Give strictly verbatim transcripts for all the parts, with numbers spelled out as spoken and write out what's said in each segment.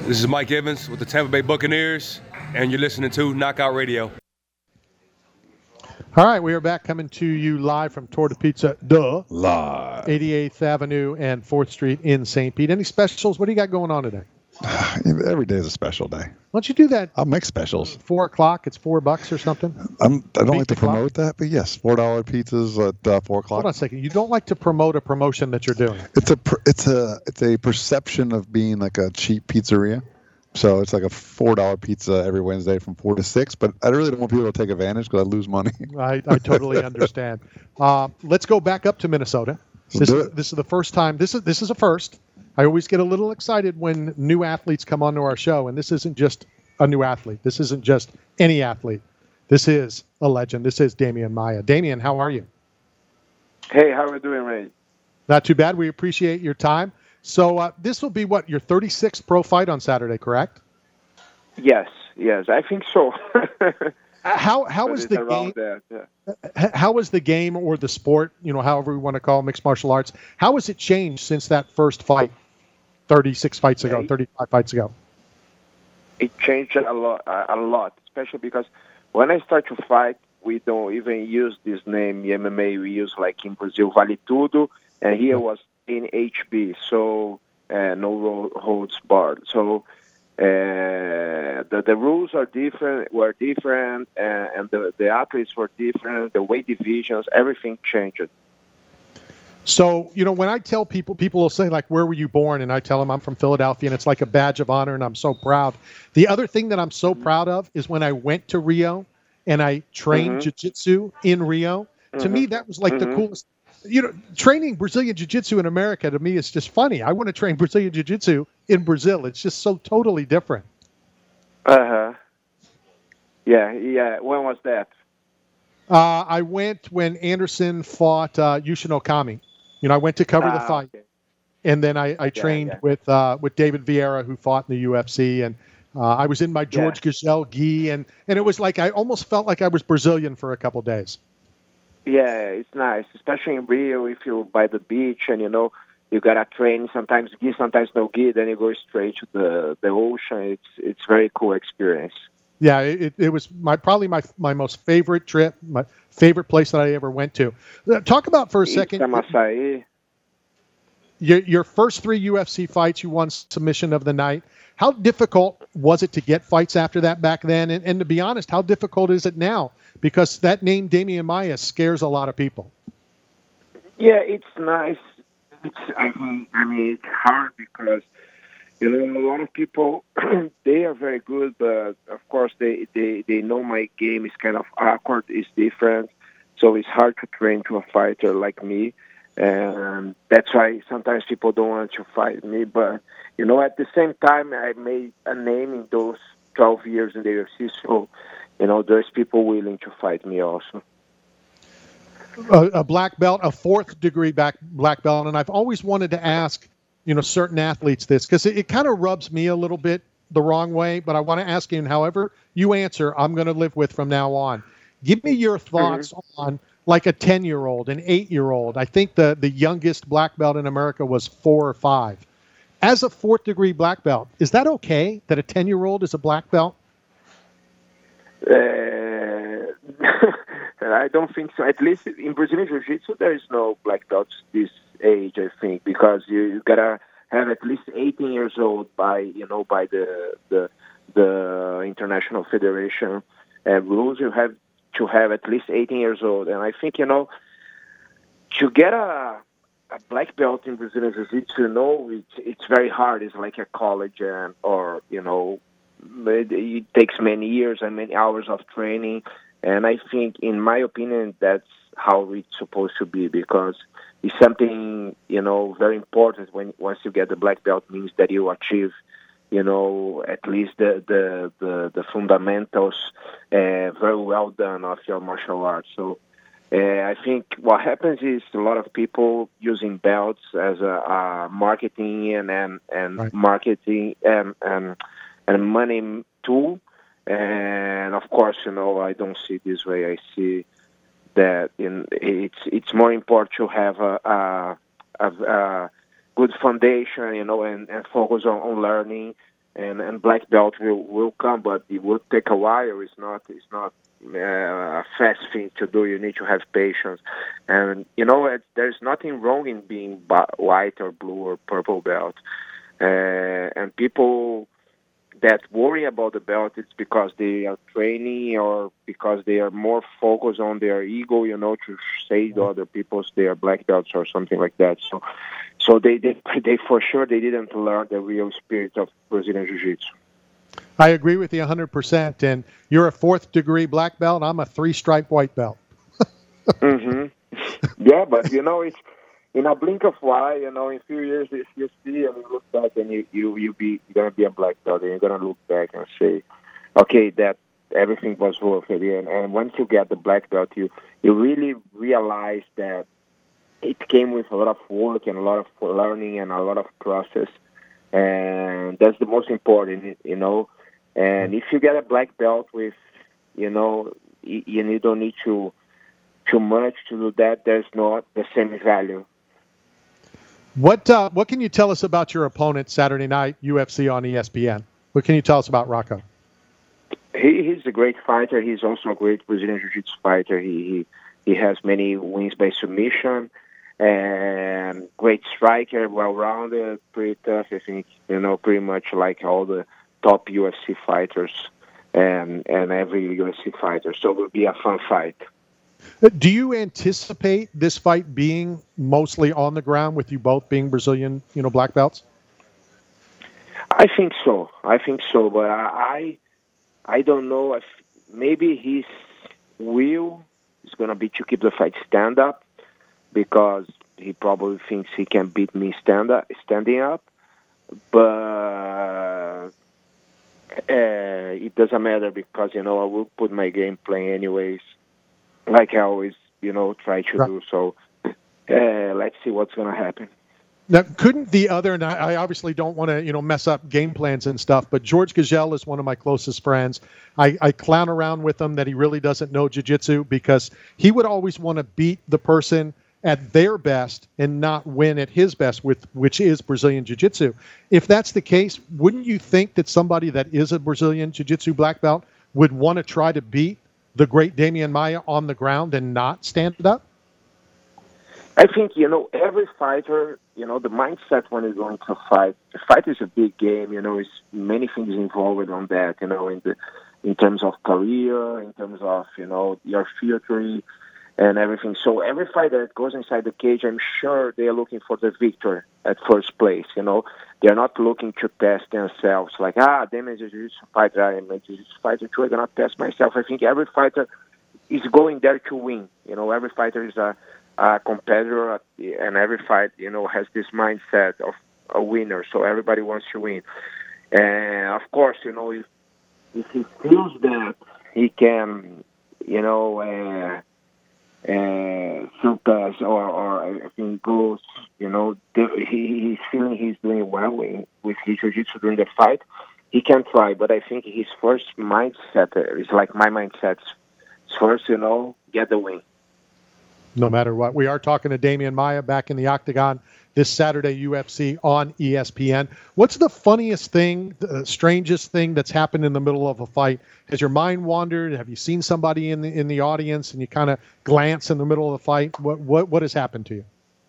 This is Mike Evans with the Tampa Bay Buccaneers, and you're listening to Knockout Radio. All right, we are back coming to you live from Torta Pizza, duh. Live. eighty-eighth Avenue and fourth Street in Saint Pete. Any specials? What do you got going on today? Every day is a special day. Why don't you do that? I'll make specials. Four o'clock, it's four bucks or something? I'm, I don't Beat like to the clock? promote that, but yes, four dollar pizzas at uh, four o'clock. Hold on a second. You don't like to promote a promotion that you're doing. It's a per- it's a it's a perception of being like a cheap pizzeria. So it's like a four dollar pizza every Wednesday from four to six. But I really don't want people to take advantage because I lose money. I, I totally understand. Uh, let's go back up to Minnesota. This is, this is the first time. This is this is a first. I always get a little excited when new athletes come onto our show, and this isn't just a new athlete. This isn't just any athlete. This is a legend. This is Damian Maia. Damian, how are you? Hey, how are we doing, Ray? Not too bad. We appreciate your time. So uh, this will be, what, your thirty-sixth pro fight on Saturday, correct? Yes, yes, I think so. how how But is it's the around game? that, yeah. h- How is the game or the sport, you know, however we want to call it, mixed martial arts? How has it changed since that first fight, thirty-six fights ago, Yeah. thirty-five fights ago? It changed a lot, a lot, especially because when I start to fight, we don't even use this name M M A. We use, like in Brazil, Vale Tudo, and here was N H B, so uh, no ro- holds barred. So uh, the the rules are different, were different, uh, and the the athletes were different. The weight divisions, everything changed. So, you know, when I tell people, people will say, like, where were you born? And I tell them I'm from Philadelphia, and it's like a badge of honor, and I'm so proud. The other thing that I'm so proud of is when I went to Rio and I trained Mhm. jiu-jitsu in Rio. To Mhm. me, that was like the Mhm. coolest. You know, training Brazilian jiu-jitsu in America, to me, is just funny. I want to train Brazilian jiu-jitsu in Brazil. It's just so totally different. Uh huh. Yeah, yeah. When was that? Uh, I went when Anderson fought uh, Yushin Okami. You know, I went to cover the Ah, fight. okay. And then I, I trained yeah. with uh, with David Vieira, who fought in the U F C, and uh, I was in my George Gazelle gi, and, and it was like I almost felt like I was Brazilian for a couple days. Yeah, it's nice, especially in Rio. If you're by the beach and you know you gotta train, sometimes gi, sometimes no gi, then you go straight to the, the ocean. It's it's very cool experience. Yeah, it, it was my probably my my most favorite trip, my favorite place that I ever went to. Uh, Talk about for a second Samaçaí. your your first three U F C fights. You won submission of the night. How difficult was it to get fights after that back then? And, and to be honest, how difficult is it now? Because that name Damian Maia scares a lot of people. Yeah, it's nice. It's I mean, I mean it's hard because you know a lot of people they are very good, but of course they, they, they know my game is kind of awkward, it's different, so it's hard to train to a fighter like me, and that's why sometimes people don't want to fight me. But you know, at the same time, I made a name in those twelve years in the U F C, so you know there's people willing to fight me also. A, a black belt, a fourth degree back black belt, and I've always wanted to ask, you know, certain athletes this because it, it kind of rubs me a little bit the wrong way. But I want to ask you, and however you answer, I'm going to live with from now on. Give me your thoughts mm-hmm. on like a ten-year-old, an eight-year-old. I think the the youngest black belt in America was four or five. As a fourth degree black belt, is that okay that a ten-year-old is a black belt? Uh, I don't think so. At least in Brazilian Jiu-Jitsu, there is no black belts this age, I think, because you, you gotta have at least eighteen years old by you know by the the the International Federation uh, rules. You have to have at least eighteen years old, and I think you know to get a a black belt in Brazilian Jiu-Jitsu, you know, it's it's very hard. It's like a college, and or you know. It, it takes many years and many hours of training, and I think, in my opinion, that's how it's supposed to be because it's something you know very important. When once you get the black belt, means that you achieve, you know, at least the the the, the fundamentals uh, very well done of your martial arts. So uh, I think what happens is a lot of people using belts as a, a marketing and and, and right. marketing and and. and money tool, and of course, you know, I don't see it this way. I see that in it's it's more important to have a, a, a, a good foundation, you know, and, and focus on, on learning and and black belt will, will come, but it will take a while. It's not it's not uh, a fast thing to do. You need to have patience, and you know it, there's nothing wrong in being white or blue or purple belt, uh, and people that worry about the belt, it's because they are training or because they are more focused on their ego, you know, to say to other people they are black belts or something like that. So, so they, they, they for sure they didn't learn the real spirit of Brazilian Jiu-Jitsu. I agree with you one hundred percent. And you're a fourth degree black belt. I'm a three stripe white belt. mm-hmm. Yeah, but you know, it's in a blink of an eye, you know, in a few years, if you see and you look back and you, you, you be, you're going to be a black belt and you're going to look back and say, okay, that everything was worth it. And, and once you get the black belt, you, you really realize that it came with a lot of work and a lot of learning and a lot of process. And that's the most important, you know. And if you get a black belt with, you know, you, you don't need to too much to do that, there's not the same value. What uh, what can you tell us about your opponent Saturday night, U F C on E S P N? What can you tell us about Rocco? He, he's a great fighter. He's also a great Brazilian Jiu-Jitsu fighter. He, he he has many wins by submission, and great striker, well-rounded, pretty tough. I think, you know, pretty much like all the top U F C fighters and and every U F C fighter. So it will be a fun fight. Do you anticipate this fight being mostly on the ground with you both being Brazilian, you know, black belts? I think so. I think so. But I, I don't know if maybe his will is going to be to keep the fight stand up because he probably thinks he can beat me stand up, standing up. But uh, it doesn't matter because, you know, I will put my game plan anyways. Like I always, you know, try to right. do. So uh, let's see what's going to happen. Now, couldn't the other, and I obviously don't want to, you know, mess up game plans and stuff, but George Gagel is one of my closest friends. I, I clown around with him that he really doesn't know jiu-jitsu because he would always want to beat the person at their best and not win at his best, with which is Brazilian jiu-jitsu. If that's the case, wouldn't you think that somebody that is a Brazilian jiu-jitsu black belt would want to try to beat the great Demian Maia on the ground and not stand up? I think, you know, every fighter, you know, the mindset when you're going to fight, the fight is a big game, you know, it's many things involved on that, you know, in the in terms of career, in terms of, you know, your future and everything. So every fighter that goes inside the cage, I'm sure they're looking for the victor at first place, you know. They're not looking to test themselves like, ah, Demian is a jiu-jitsu fighter, I am a jiu-jitsu fighter too, I'm going to test myself. I think every fighter is going there to win. You know, every fighter is a, a competitor, and every fight, you know, has this mindset of a winner. So everybody wants to win. And, of course, you know, if, if he feels that he can, you know, uh, uh, surpass or, or I think goes, you know, he, he's feeling he's doing well with, with his jiu-jitsu during the fight, he can try. But I think his first mindset is like my mindset. First, you know, get the win. No matter what. We are talking to Demian Maia back in the octagon this Saturday, U F C on E S P N. What's the funniest thing, the strangest thing that's happened in the middle of a fight? Has your mind wandered? Have you seen somebody in the in the audience and you kind of glance in the middle of the fight? What what what has happened to you?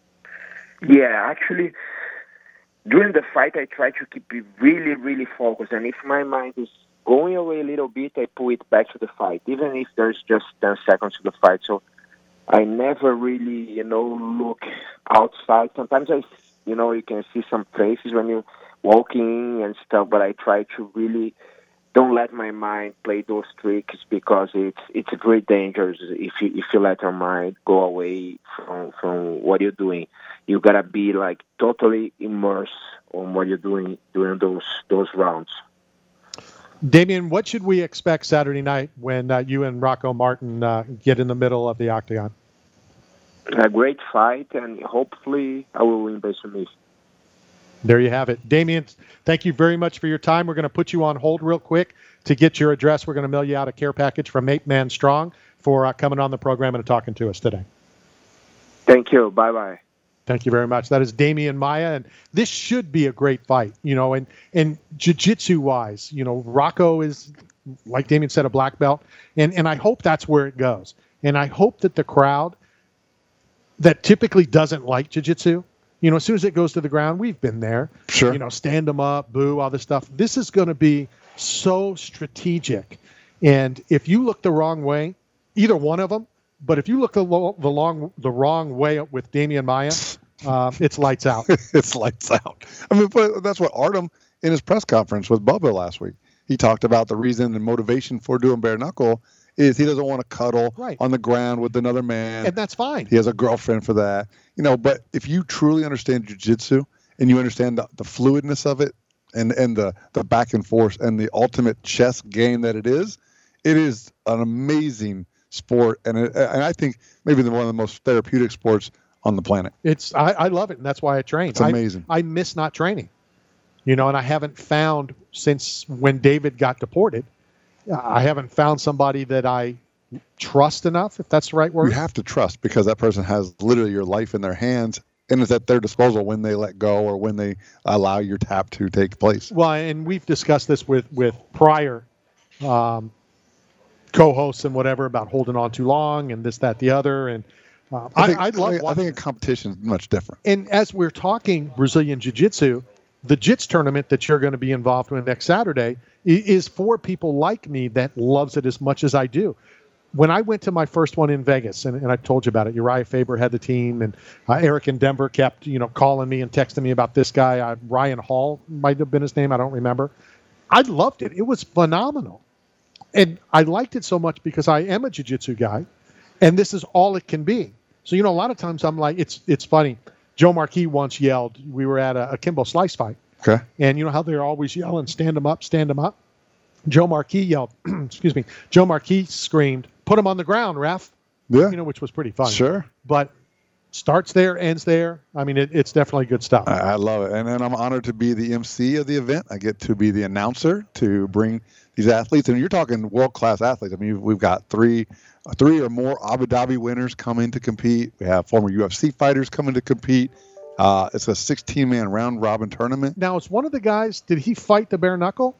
Yeah, actually, during the fight, I try to keep it really, really focused. And if my mind is going away a little bit, I pull it back to the fight, even if there's just ten seconds to the fight. So I never really, you know, look outside. Sometimes I, you know, you can see some faces when you're walking and stuff, but I try to really don't let my mind play those tricks because it's it's very dangerous if you if you let your mind go away from from what you're doing. You gotta be like totally immersed on what you're doing during those those rounds. Demian, what should we expect Saturday night when uh, you and Rocco Martin uh, get in the middle of the octagon? A great fight, and hopefully I will win by submission. There you have it. Demian, thank you very much for your time. We're going to put you on hold real quick to get your address. We're going to mail you out a care package from Ape Man Strong for uh, coming on the program and talking to us today. Thank you. Bye-bye. Thank you very much. That is Damian Maia, and this should be a great fight, you know, and, and jiu-jitsu wise, you know, Rocco is, like Damian said, a black belt, and, and I hope that's where it goes. And I hope that the crowd that typically doesn't like jiu-jitsu, you know, as soon as it goes to the ground, we've been there, Sure. you know, stand them up, boo, all this stuff. This is going to be so strategic. And if you look the wrong way, either one of them, but if you look the, lo- the long the wrong way with Damian Maia, uh, it's lights out. It's lights out. I mean, but that's what Artem in his press conference with Bubba last week. He talked about the reason and motivation for doing bare knuckle is he doesn't want to cuddle Right. on the ground with another man. And that's fine. He has a girlfriend for that. You know, but if you truly understand jiu-jitsu and you understand the, the fluidness of it and, and the, the back and forth and the ultimate chess game that it is, it is an amazing sport. And, it, and I think maybe the, one of the most therapeutic sports on the planet. It's I, I love it, and that's why I train. It's amazing. I, I miss not training, you know, and I haven't found since when David got deported, I haven't found somebody that I trust enough, if that's the right word. You have to trust because that person has literally your life in their hands and is at their disposal when they let go or when they allow your tap to take place. Well, and we've discussed this with, with prior um, co-hosts and whatever about holding on too long and this, that, the other. And uh, I think, I, I love I, think, I watching think a competition is much different. And as we're talking Brazilian Jiu-Jitsu, the J I T S tournament that you're going to be involved with next Saturday is for people like me that loves it as much as I do. When I went to my first one in Vegas, and, and I told you about it, Uriah Faber had the team, and uh, Eric in Denver kept, you know, calling me and texting me about this guy. Uh, Ryan Hall might have been his name. I don't remember. I loved it. It was phenomenal. And I liked it so much because I am a jiu-jitsu guy, and this is all it can be. So, you know, a lot of times I'm like, it's it's funny. Joe Marquis once yelled, we were at a, a Kimbo Slice fight. Okay. And you know how they're always yelling, stand them up, stand them up? Joe Marquis yelled, excuse me, Joe Marquis screamed, put him on the ground, ref. Yeah. You know, which was pretty funny. Sure. But starts there, ends there. I mean, it, it's definitely good stuff. I, I love it. And then I'm honored to be the M C of the event. I get to be the announcer to bring these athletes. And you're talking world-class athletes. I mean, we've got three three or more Abu Dhabi winners coming to compete. We have former U F C fighters coming to compete. Uh, it's a sixteen-man round-robin tournament. Now, is one of the guys, did he fight the bare knuckle?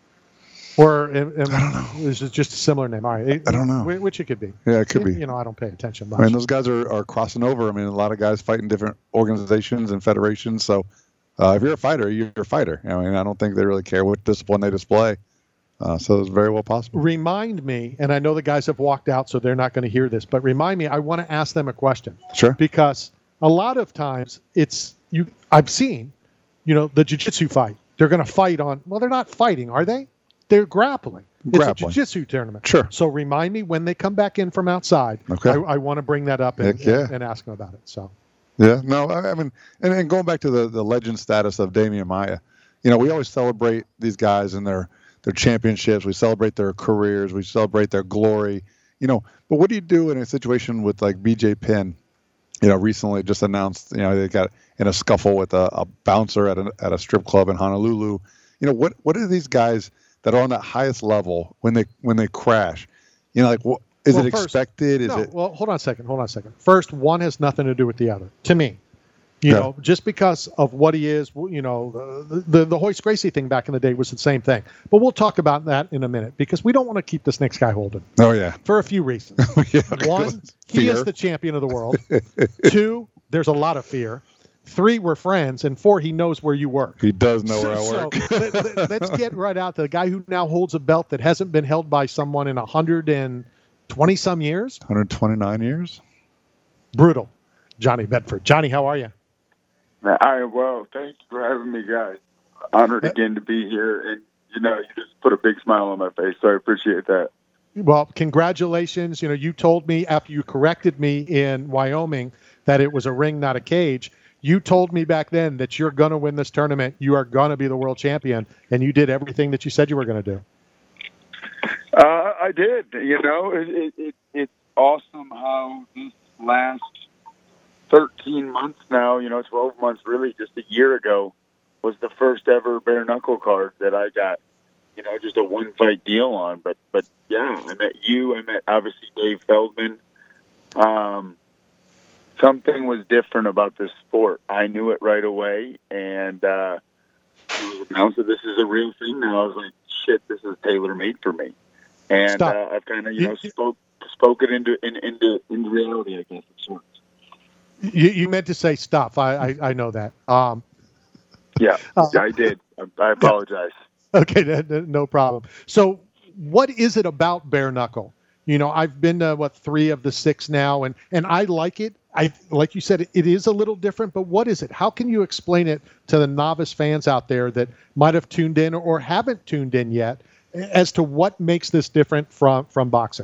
Or am, am, I don't know. Is it just a similar name? All right. It, I don't know. Which it could be. Yeah, it could be. You know, I don't pay attention much. I mean, those guys are, are crossing over. I mean, a lot of guys fight in different organizations and federations. So uh, if you're a fighter, you're a fighter. I mean, I don't think they really care what discipline they display. Uh, so it's very well possible. Remind me, and I know the guys have walked out, so they're not going to hear this, but remind me, I want to ask them a question. Sure. Because a lot of times it's, you. I've seen, you know, the jiu-jitsu fight. They're going to fight on, well, they're not fighting, are they? They're grappling. Grappling. It's a jiu-jitsu tournament. Sure. So remind me when they come back in from outside. Okay. I, I want to bring that up and, Heck yeah. and, and ask them about it. So. Yeah, no, I, I mean, and, and going back to the, the legend status of Damian Maia, you know, we always celebrate these guys and their, their championships. We celebrate their careers. We celebrate their glory, you know, but what do you do in a situation with like B J Penn, you know, recently just announced, you know, they got in a scuffle with a, a bouncer at a, at a strip club in Honolulu. You know, what, what are these guys that are on that highest level when they, when they crash, you know, like what, is Well, it first- expected? Is no, it, well, hold on a second. Hold on a second. First, one has nothing to do with the other. To me, you Yeah. know, just because of what he is, you know, the, the the Hoist Gracie thing back in the day was the same thing. But we'll talk about that in a minute because we don't want to keep this next guy holding oh yeah. for a few reasons. yeah. One, he Fear. is the champion of the world. Two, there's a lot of fear. Three, we're friends. And four, he knows where you work. He does know where I So, work. let, let, let's get right out to the guy who now holds a belt that hasn't been held by someone in one hundred twenty some years. one hundred twenty-nine years. Brutal. Johnny Bedford. Johnny, how are you? I am well. Thank you for having me, guys. Honored again to be here. And, you know, you just put a big smile on my face, so I appreciate that. Well, congratulations. You know, you told me after you corrected me in Wyoming that it was a ring, not a cage. You told me back then that you're going to win this tournament. You are going to be the world champion, and you did everything that you said you were going to do. Uh, I did. You know, it, it, it, it's awesome how this last thirteen months now, you know, twelve months, really just a year ago, was the first ever bare knuckle card that I got, you know, just a one fight deal on. But, but yeah, I met you. I met obviously Dave Feldman. Um, something was different about this sport. I knew it right away, and uh, it was announced that this is a real thing now. I was like, shit, this is tailor-made for me. And uh, I've kind of, you know, spoke spoke it into in, into into reality, I guess, of sorts. You, you meant to say stuff. I I, I know that. Um, yeah, uh, I did. I, I apologize. Yeah. Okay, no, no problem. So, what is it about bare knuckle? You know, I've been to what three of the six now, and and I like it. I like you said, it is a little different. But what is it? How can you explain it to the novice fans out there that might have tuned in or haven't tuned in yet, as to what makes this different from from boxing?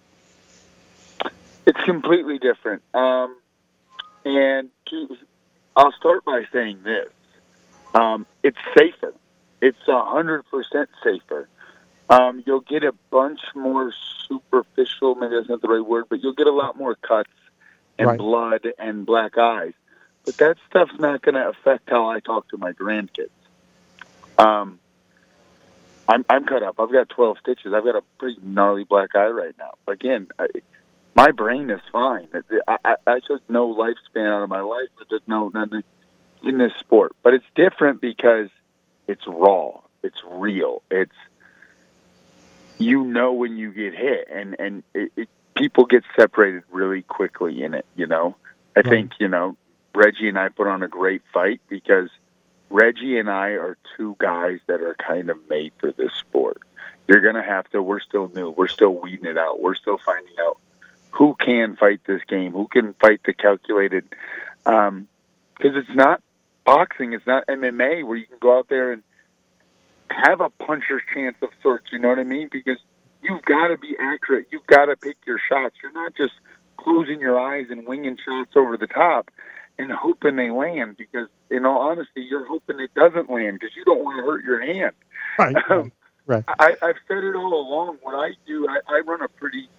It's completely different. Um, and to, I'll start by saying this: um, it's safer. It's a hundred percent safer. Um, you'll get a bunch more superficial, maybe that's not the right word, but you'll get a lot more cuts and right. blood and black eyes. But that stuff's not going to affect how I talk to my grandkids. Um, I'm, I'm cut up. I've got twelve stitches. I've got a pretty gnarly black eye right now. Again, I, my brain is fine. I, I, I took no lifespan out of my life. I took no nothing in this sport. But it's different because it's raw. It's real. It's you know when you get hit, and and it, it, people get separated really quickly in it. You know, I right. think you know Reggie and I put on a great fight because Reggie and I are two guys that are kind of made for this sport. You're gonna have to. We're still new. We're still weeding it out. We're still finding out who can fight this game, who can fight the calculated. Because um, it's not boxing. It's not M M A where you can go out there and have a puncher's chance of sorts, you know what I mean? Because you've got to be accurate. You've got to pick your shots. You're not just closing your eyes and winging shots over the top and hoping they land because, in all honesty, you're hoping it doesn't land because you don't want to hurt your hand. Right, um, right. I, I've said it all along. What I do, I, I run a pretty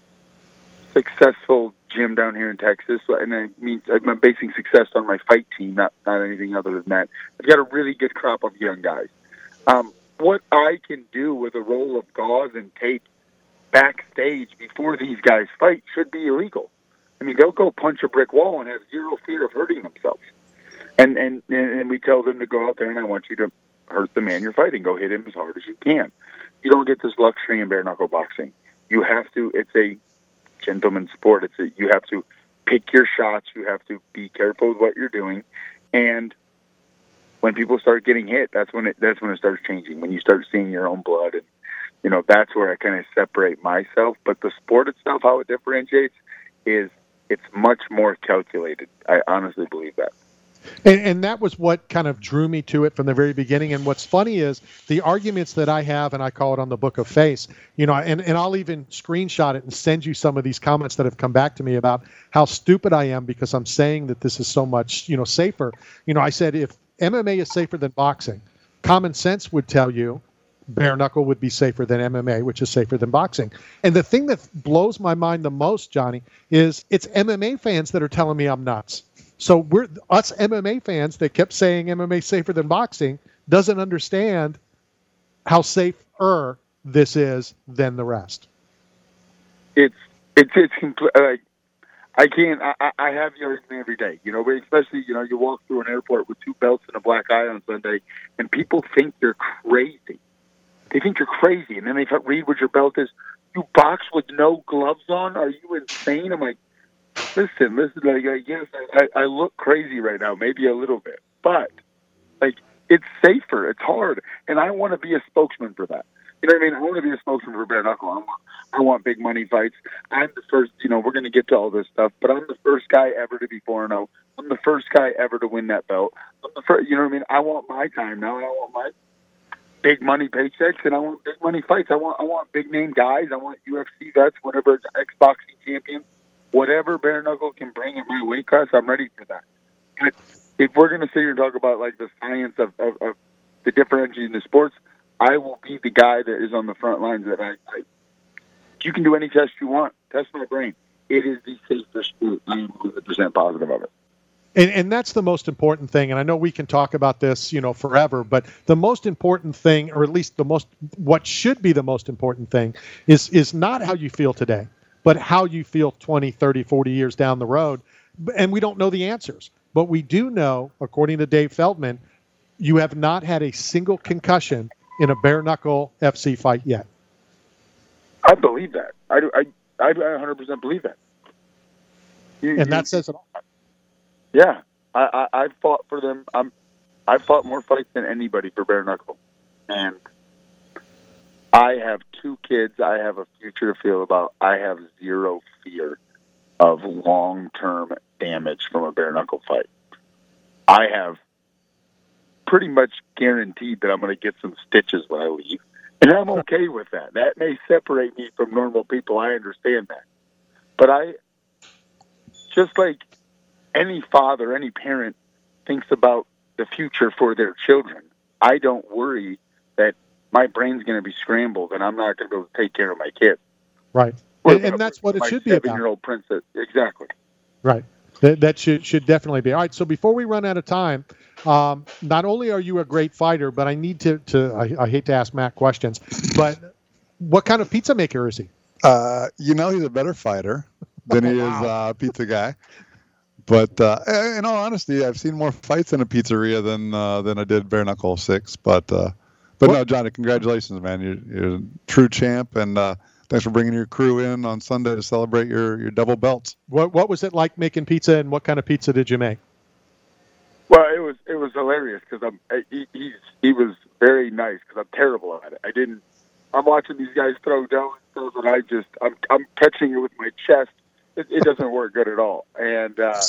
successful gym down here in Texas, and I mean, I'm basing success on my fight team, not, not anything other than that. I've got a really good crop of young guys. Um, What I can do with a roll of gauze and tape backstage before these guys fight should be illegal. I mean, they'll go punch a brick wall and have zero fear of hurting themselves. And and and we tell them to go out there, and I want you to hurt the man you're fighting. Go hit him as hard as you can. You don't get this luxury in bare knuckle boxing. You have to. It's a gentleman's sport. It's a, you have to pick your shots. You have to be careful with what you're doing, and when people start getting hit, that's when it that's when it starts changing. When you start seeing your own blood, and you know that's where I kind of separate myself. But the sport itself, how it differentiates, is it's much more calculated. I honestly believe that. And, and that was what kind of drew me to it from the very beginning. And what's funny is the arguments that I have, and I call it on the Book of Face, you know, and, and I'll even screenshot it and send you some of these comments that have come back to me about how stupid I am because I'm saying that this is so much, you know, safer. You know, I said if M M A is safer than boxing, common sense would tell you bare knuckle would be safer than M M A, which is safer than boxing. And the thing that blows my mind the most, Johnny, is it's M M A fans that are telling me I'm nuts. So we're us M M A fans that kept saying M M A is safer than boxing doesn't understand how safer this is than the rest. It's it's it's complete. Like, I can't. I, I have the argument every day, you know. But especially, you know, you walk through an airport with two belts and a black eye on Sunday, and people think you're crazy. They think you're crazy, and then they read what your belt is. You box with no gloves on? Are you insane? I'm like, listen, listen. Like, I guess I, I look crazy right now, maybe a little bit, but like, it's safer. It's hard, and I want to be a spokesman for that. You know what I mean? I want to be a spokesman for bare knuckle. I want, I want big money fights. I'm the first, you know, we're going to get to all this stuff, but I'm the first guy ever to be four and oh. I'm the first guy ever to win that belt. I'm the first, you know what I mean? I want my time now, and I want my big money paychecks, and I want big money fights. I want, I want big name guys. I want U F C vets, whatever, it's ex-boxing champion, whatever bare knuckle can bring in my weight class, I'm ready for that. But if we're going to sit here and talk about like the science of, of, of the differentiating in the sports, I will be the guy that is on the front lines that I, I you can do any test you want. Test my brain. It is the safest sport. I am one hundred percent positive of it. And, and that's the most important thing. And I know we can talk about this, you know, forever, but the most important thing, or at least the most, what should be the most important thing is, is not how you feel today, but how you feel twenty, thirty, forty years down the road. and we don't know the answers. But we do know, according to Dave Feldman, you have not had a single concussion in a bare knuckle F C fight yet. I believe that. I, I, I one hundred percent believe that. You, and you, that says it all. Yeah. I, I, I've fought for them. I'm, I've fought more fights than anybody for bare knuckle. And I have two kids. I have a future to feel about. I have zero fear of long-term damage from a bare knuckle fight. I have pretty much guaranteed that I'm going to get some stitches when I leave. And I'm okay with that. That may separate me from normal people. I understand that. But I, just like any father, any parent thinks about the future for their children, I don't worry that my brain's going to be scrambled and I'm not going to be able to take care of my kids. Right. And, and that's what it should be about. Seven-year-old princess. Exactly. Right. That, that should should definitely be. All right, so before we run out of time, um, not only are you a great fighter, but I need to, to I, I hate to ask Matt questions, but what kind of pizza maker is he? Uh, you know, he's a better fighter than he Wow. is a pizza guy. But uh, in all honesty, I've seen more fights in a pizzeria than uh, than I did bare knuckle six. But uh, but What? no, Johnny, congratulations, man! You're, you're a true champ, and uh, thanks for bringing your crew in on Sunday to celebrate your, your double belts. What what was it like making pizza, and what kind of pizza did you make? Well, it was it was hilarious because I'm he, he's he was very nice because I'm terrible at it. I didn't. I'm watching these guys throw dough and stuff, and I just I'm I'm catching it with my chest. It, it doesn't work good at all. And uh,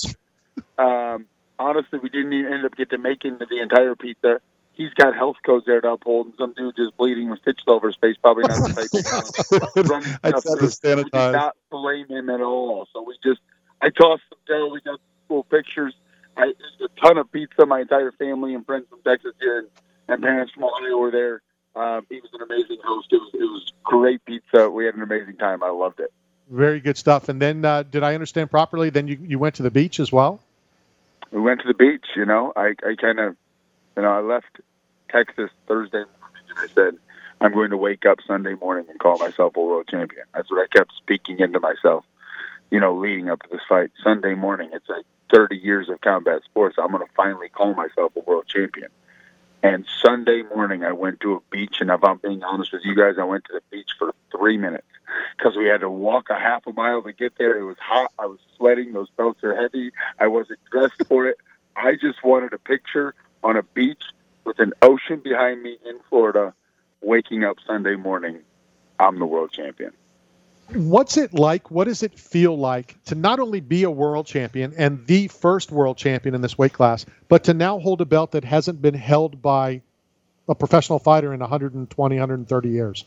um, honestly, we didn't even end up get to making the entire pizza. He's got health codes there to uphold, and some dude just bleeding with stitched over his face, probably not the type. I just had to sanitize. We did not blame him at all. So we just I tossed some dough. We got cool pictures. I ate a ton of pizza. My entire family and friends from Texas here and, and parents from Ohio were there. Um, he was an amazing host. It was, it was great pizza. We had an amazing time. I loved it. Very good stuff. And then, uh, did I understand properly? Then you, you went to the beach as well? We went to the beach. You know, I, I kind of, you know, I left Texas Thursday morning and I said, I'm going to wake up Sunday morning and call myself a world champion. That's what I kept speaking into myself, you know, leading up to this fight. Sunday morning, it's like thirty years of combat sports. I'm going to finally call myself a world champion. And Sunday morning, I went to a beach, and if I'm being honest with you guys, I went to the beach for three minutes because we had to walk a half a mile to get there. It was hot. I was sweating. Those belts are heavy. I wasn't dressed for it. I just wanted a picture on a beach with an ocean behind me in Florida, waking up Sunday morning. I'm the world champion. What's it like? What does it feel like to not only be a world champion and the first world champion in this weight class, but to now hold a belt that hasn't been held by a professional fighter in one hundred twenty, one hundred thirty years?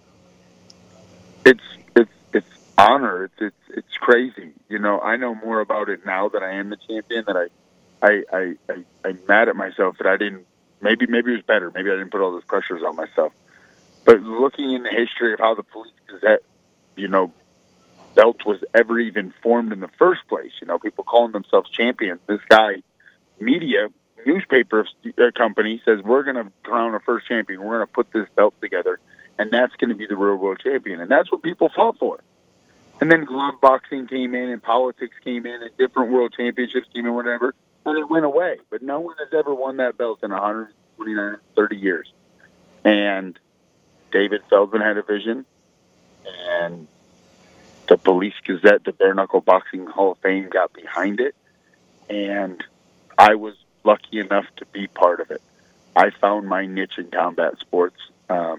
It's it's it's honor. It's it's it's crazy. You know, I know more about it now that I am the champion. That I I I, I I'm mad at myself that I didn't. Maybe maybe it was better. Maybe I didn't put all those pressures on myself. But looking in the history of how the Police Gazette, you know, belt was ever even formed in the first place. You know, people calling themselves champions. This guy, media, newspaper company says, we're going to crown a first champion. We're going to put this belt together, and that's going to be the real world champion. And that's what people fought for. And then glove boxing came in, and politics came in, and different world championships came in, whatever, and it went away. But no one has ever won that belt in one hundred twenty-nine, thirty years. And David Feldman had a vision. And the Police Gazette, the Bare Knuckle Boxing Hall of Fame, got behind it. And I was lucky enough to be part of it. I found my niche in combat sports. Um,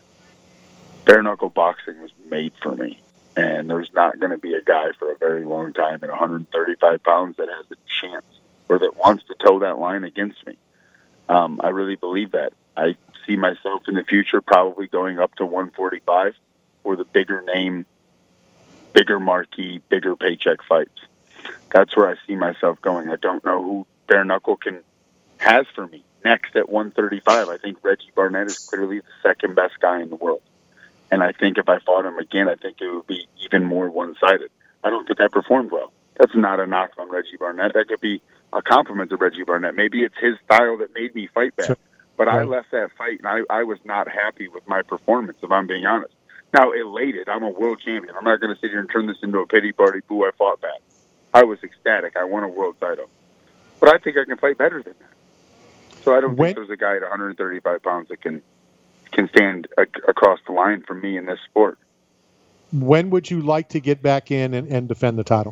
bare Knuckle Boxing was made for me. And there's not going to be a guy for a very long time at one hundred thirty-five pounds that has a chance or that wants to toe that line against me. Um, I really believe that. I see myself in the future probably going up to one forty-five. For the bigger name, bigger marquee, bigger paycheck fights. That's where I see myself going. I don't know who bare knuckle can has for me next at one thirty-five. I think Reggie Barnett is clearly the second best guy in the world. And I think if I fought him again, I think it would be even more one-sided. I don't think I performed well. That's not a knock on Reggie Barnett. That could be a compliment to Reggie Barnett. Maybe it's his style that made me fight bad. But I left that fight, and I, I was not happy with my performance, if I'm being honest. Now, elated. I'm a world champion. I'm not going to sit here and turn this into a pity party. Boo, I fought bad. I was ecstatic. I won a world title. But I think I can fight better than that. So I don't when, think there's a guy at one hundred thirty-five pounds that can can stand a, across the line for me in this sport. When would you like to get back in and, and defend the title?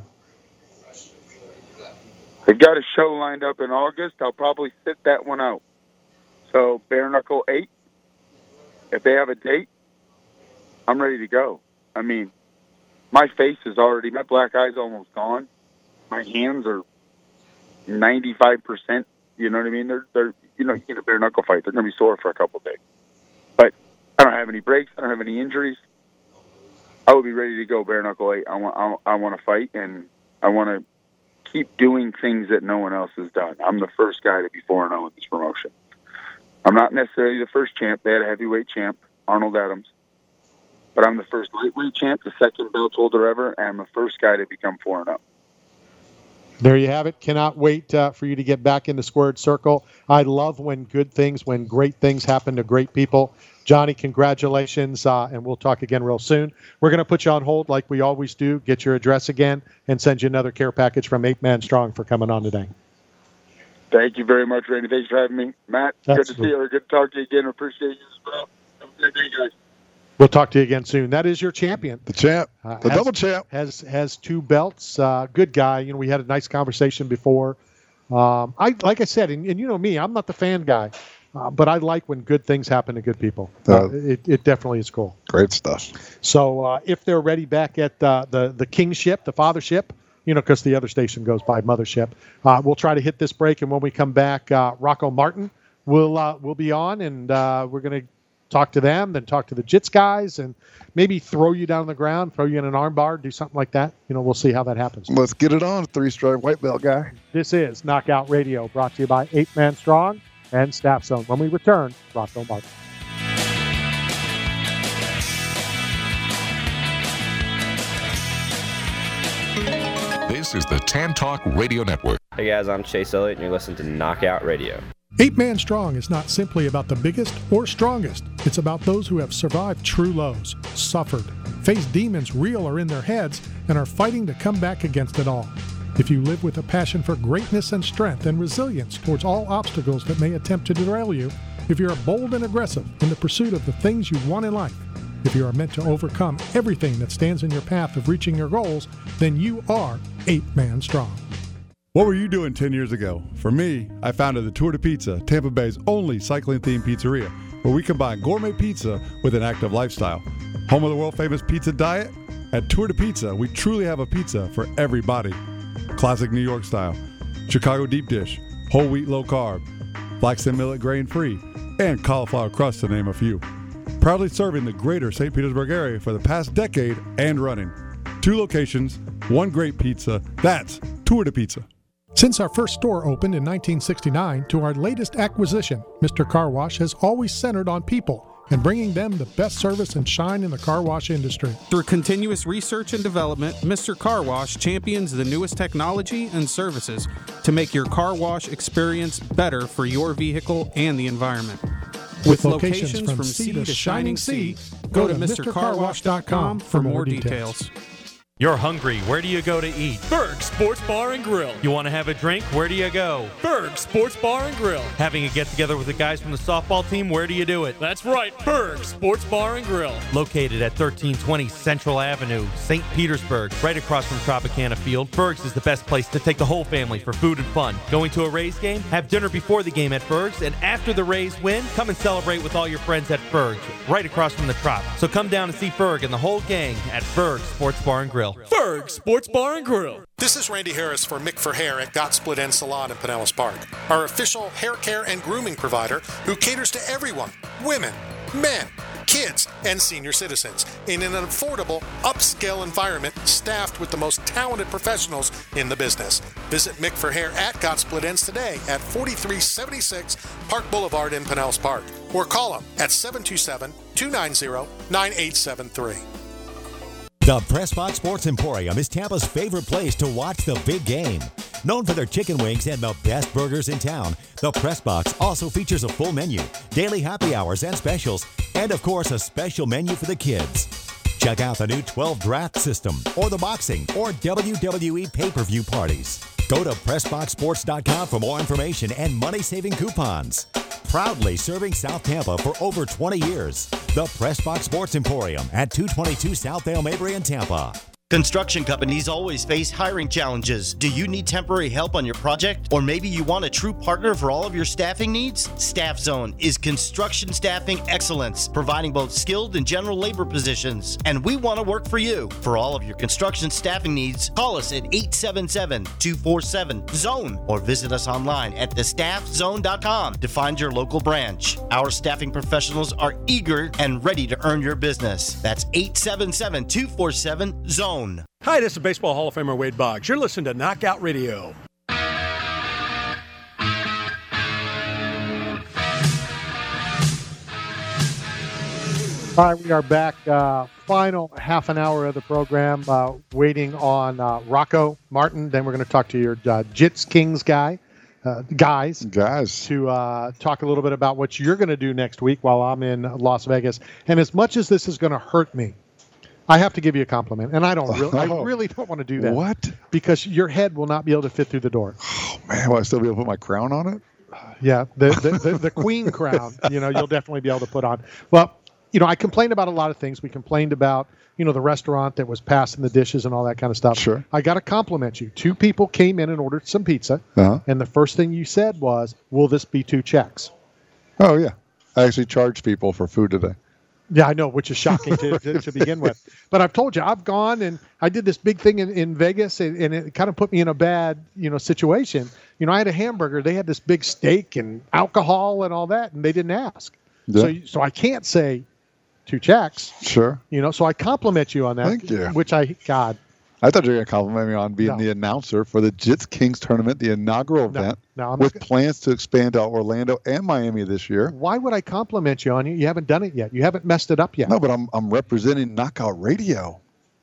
They've got a show lined up in August. I'll probably sit that one out. So bare knuckle eight, if they have a date, I'm ready to go. I mean, my face is already, my black eye's almost gone. My hands are ninety-five percent. You know what I mean? They're, they're you know, you get a bare knuckle fight, they're going to be sore for a couple of days. But I don't have any breaks. I don't have any injuries. I would be ready to go bare knuckle eight. I want, I, I want to fight, and I want to keep doing things that no one else has done. I'm the first guy to be four and oh in this promotion. I'm not necessarily the first champ. They had a heavyweight champ, Arnold Adams. But I'm the first lightweight champ, the second belt holder ever, and I'm the first guy to become four and oh. There you have it. Cannot wait uh, for you to get back in the squared circle. I love when good things, when great things happen to great people. Johnny, congratulations, uh, and we'll talk again real soon. We're going to put you on hold like we always do, get your address again, and send you another care package from Eight Man Strong for coming on today. Thank you very much, Randy. Thanks for having me. Matt, That's good to see you. Good to talk to you again. Appreciate you as well. Have a good day, guys. We'll talk to you again soon. That is your champion. The champ. Uh, the has, double champ. Has has two belts. Uh, good guy. You know, we had a nice conversation before. Um, I Like I said, and, and you know me, I'm not the fan guy, uh, but I like when good things happen to good people. Uh, Uh, it, it definitely is cool. Great stuff. So uh, if they're ready back at uh, the, the kingship, the fathership, you know, because the other station goes by mothership, uh, we'll try to hit this break. And when we come back, uh, Rocco Martin will uh, will be on, and uh, we're going to talk to them, then talk to the Jits guys, and maybe throw you down on the ground, throw you in an arm bar, do something like that. You know, we'll see how that happens. Let's get it on, three-stripe white belt guy. This is Knockout Radio, brought to you by Eight Man Strong and Staff Zone. When we return, Rocco Martin. This is the Tan Talk Radio Network. Hey guys, I'm Chase Elliott, and you're listening to Knockout Radio. Eight Man Strong is not simply about the biggest or strongest. It's about those who have survived true lows, suffered, faced demons real or in their heads, and are fighting to come back against it all. If you live with a passion for greatness and strength and resilience towards all obstacles that may attempt to derail you, if you're bold and aggressive in the pursuit of the things you want in life, if you are meant to overcome everything that stands in your path of reaching your goals, then you are Eight Man Strong. What were you doing ten years ago? For me, I founded the Tour de Pizza, Tampa Bay's only cycling-themed pizzeria, where we combine gourmet pizza with an active lifestyle. Home of the world-famous pizza diet? At Tour de Pizza, we truly have a pizza for every body. Classic New York style, Chicago deep dish, whole wheat low carb, flax and millet grain-free, and cauliflower crust to name a few. Proudly serving the greater Saint Petersburg area for the past decade and running. Two locations, one great pizza. That's Tour de Pizza. Since our first store opened in nineteen sixty-nine to our latest acquisition, Mister Car Wash has always centered on people and bringing them the best service and shine in the car wash industry. Through continuous research and development, Mister Car Wash champions the newest technology and services to make your car wash experience better for your vehicle and the environment. With, With locations, locations from, from sea to shining sea, go to Mister Car Wash dot com for more details. You're hungry. Where do you go to eat? Berg Sports Bar and Grill. You want to have a drink? Where do you go? Berg Sports Bar and Grill. Having a get-together with the guys from the softball team? Where do you do it? That's right, Berg Sports Bar and Grill. Located at thirteen twenty Central Avenue, Saint Petersburg, right across from Tropicana Field. Berg's is the best place to take the whole family for food and fun. Going to a Rays game? Have dinner before the game at Berg's, and after the Rays win, come and celebrate with all your friends at Berg's, right across from the Trop. So come down and see Berg and the whole gang at Berg Sports Bar and Grill. Berg Sports Bar and Grill. This is Randy Harris for Mick for Hair at Got Split End Salon in Pinellas Park, our official hair care and grooming provider who caters to everyone, women, men, kids, and senior citizens in an affordable, upscale environment staffed with the most talented professionals in the business. Visit Mick for Hair at Got Split Ends today at forty-three seventy-six Park Boulevard in Pinellas Park, or call them at seven two seven, two nine zero, nine eight seven three. The Pressbox Sports Emporium is Tampa's favorite place to watch the big game. Known for their chicken wings and the best burgers in town, the Pressbox also features a full menu, daily happy hours and specials, and of course a special menu for the kids. Check out the new twelve draft system or the boxing or W W E pay-per-view parties. Go to press box sports dot com for more information and money-saving coupons. Proudly serving South Tampa for over twenty years. The Pressbox Sports Emporium at two twenty-two South Dale Mabry in Tampa. Construction companies always face hiring challenges. Do you need temporary help on your project? Or maybe you want a true partner for all of your staffing needs? Staff Zone is construction staffing excellence, providing both skilled and general labor positions. And we want to work for you. For all of your construction staffing needs, call us at eight seven seven, two four seven, zone or visit us online at the staff zone dot com to find your local branch. Our staffing professionals are eager and ready to earn your business. That's eight seven seven, two four seven, zone. Hi, this is Baseball Hall of Famer Wade Boggs. You're listening to Knockout Radio. All right, we are back. Uh, final half an hour of the program, uh, waiting on uh, Rocco Martin. Then we're going to talk to your uh, Jits Kings guy, uh, guys, guys, to uh, talk a little bit about what you're going to do next week while I'm in Las Vegas. And as much as this is going to hurt me, I have to give you a compliment, and I don't really, I really don't want to do that. What? Because your head will not be able to fit through the door. Oh man, will I still be able to put my crown on it? Yeah, the the, the, the queen crown. You know, you'll definitely be able to put on. Well, you know, I complained about a lot of things. We complained about, you know, the restaurant that was passing the dishes and all that kind of stuff. Sure. I got to compliment you. Two people came in and ordered some pizza, Uh-huh. and the first thing you said was, "Will this be two checks?" Oh yeah, I actually charged people for food today. Yeah, I know, which is shocking to, to, to begin with. But I've told you, I've gone and I did this big thing in, in Vegas, and, and it kind of put me in a bad, you know, situation. You know, I had a hamburger. They had this big steak and alcohol and all that, and they didn't ask. Yeah. So, so I can't say two checks. Sure. You know, so I compliment you on that. Thank you. Which I, God. I thought you were going to compliment me on being No. the announcer for the Jits Kings tournament, the inaugural No, event, no, I'm with not plans to expand to Orlando and Miami this year. Why would I compliment you on it? You haven't done it yet. You haven't messed it up yet. No, but I'm I'm representing Knockout Radio.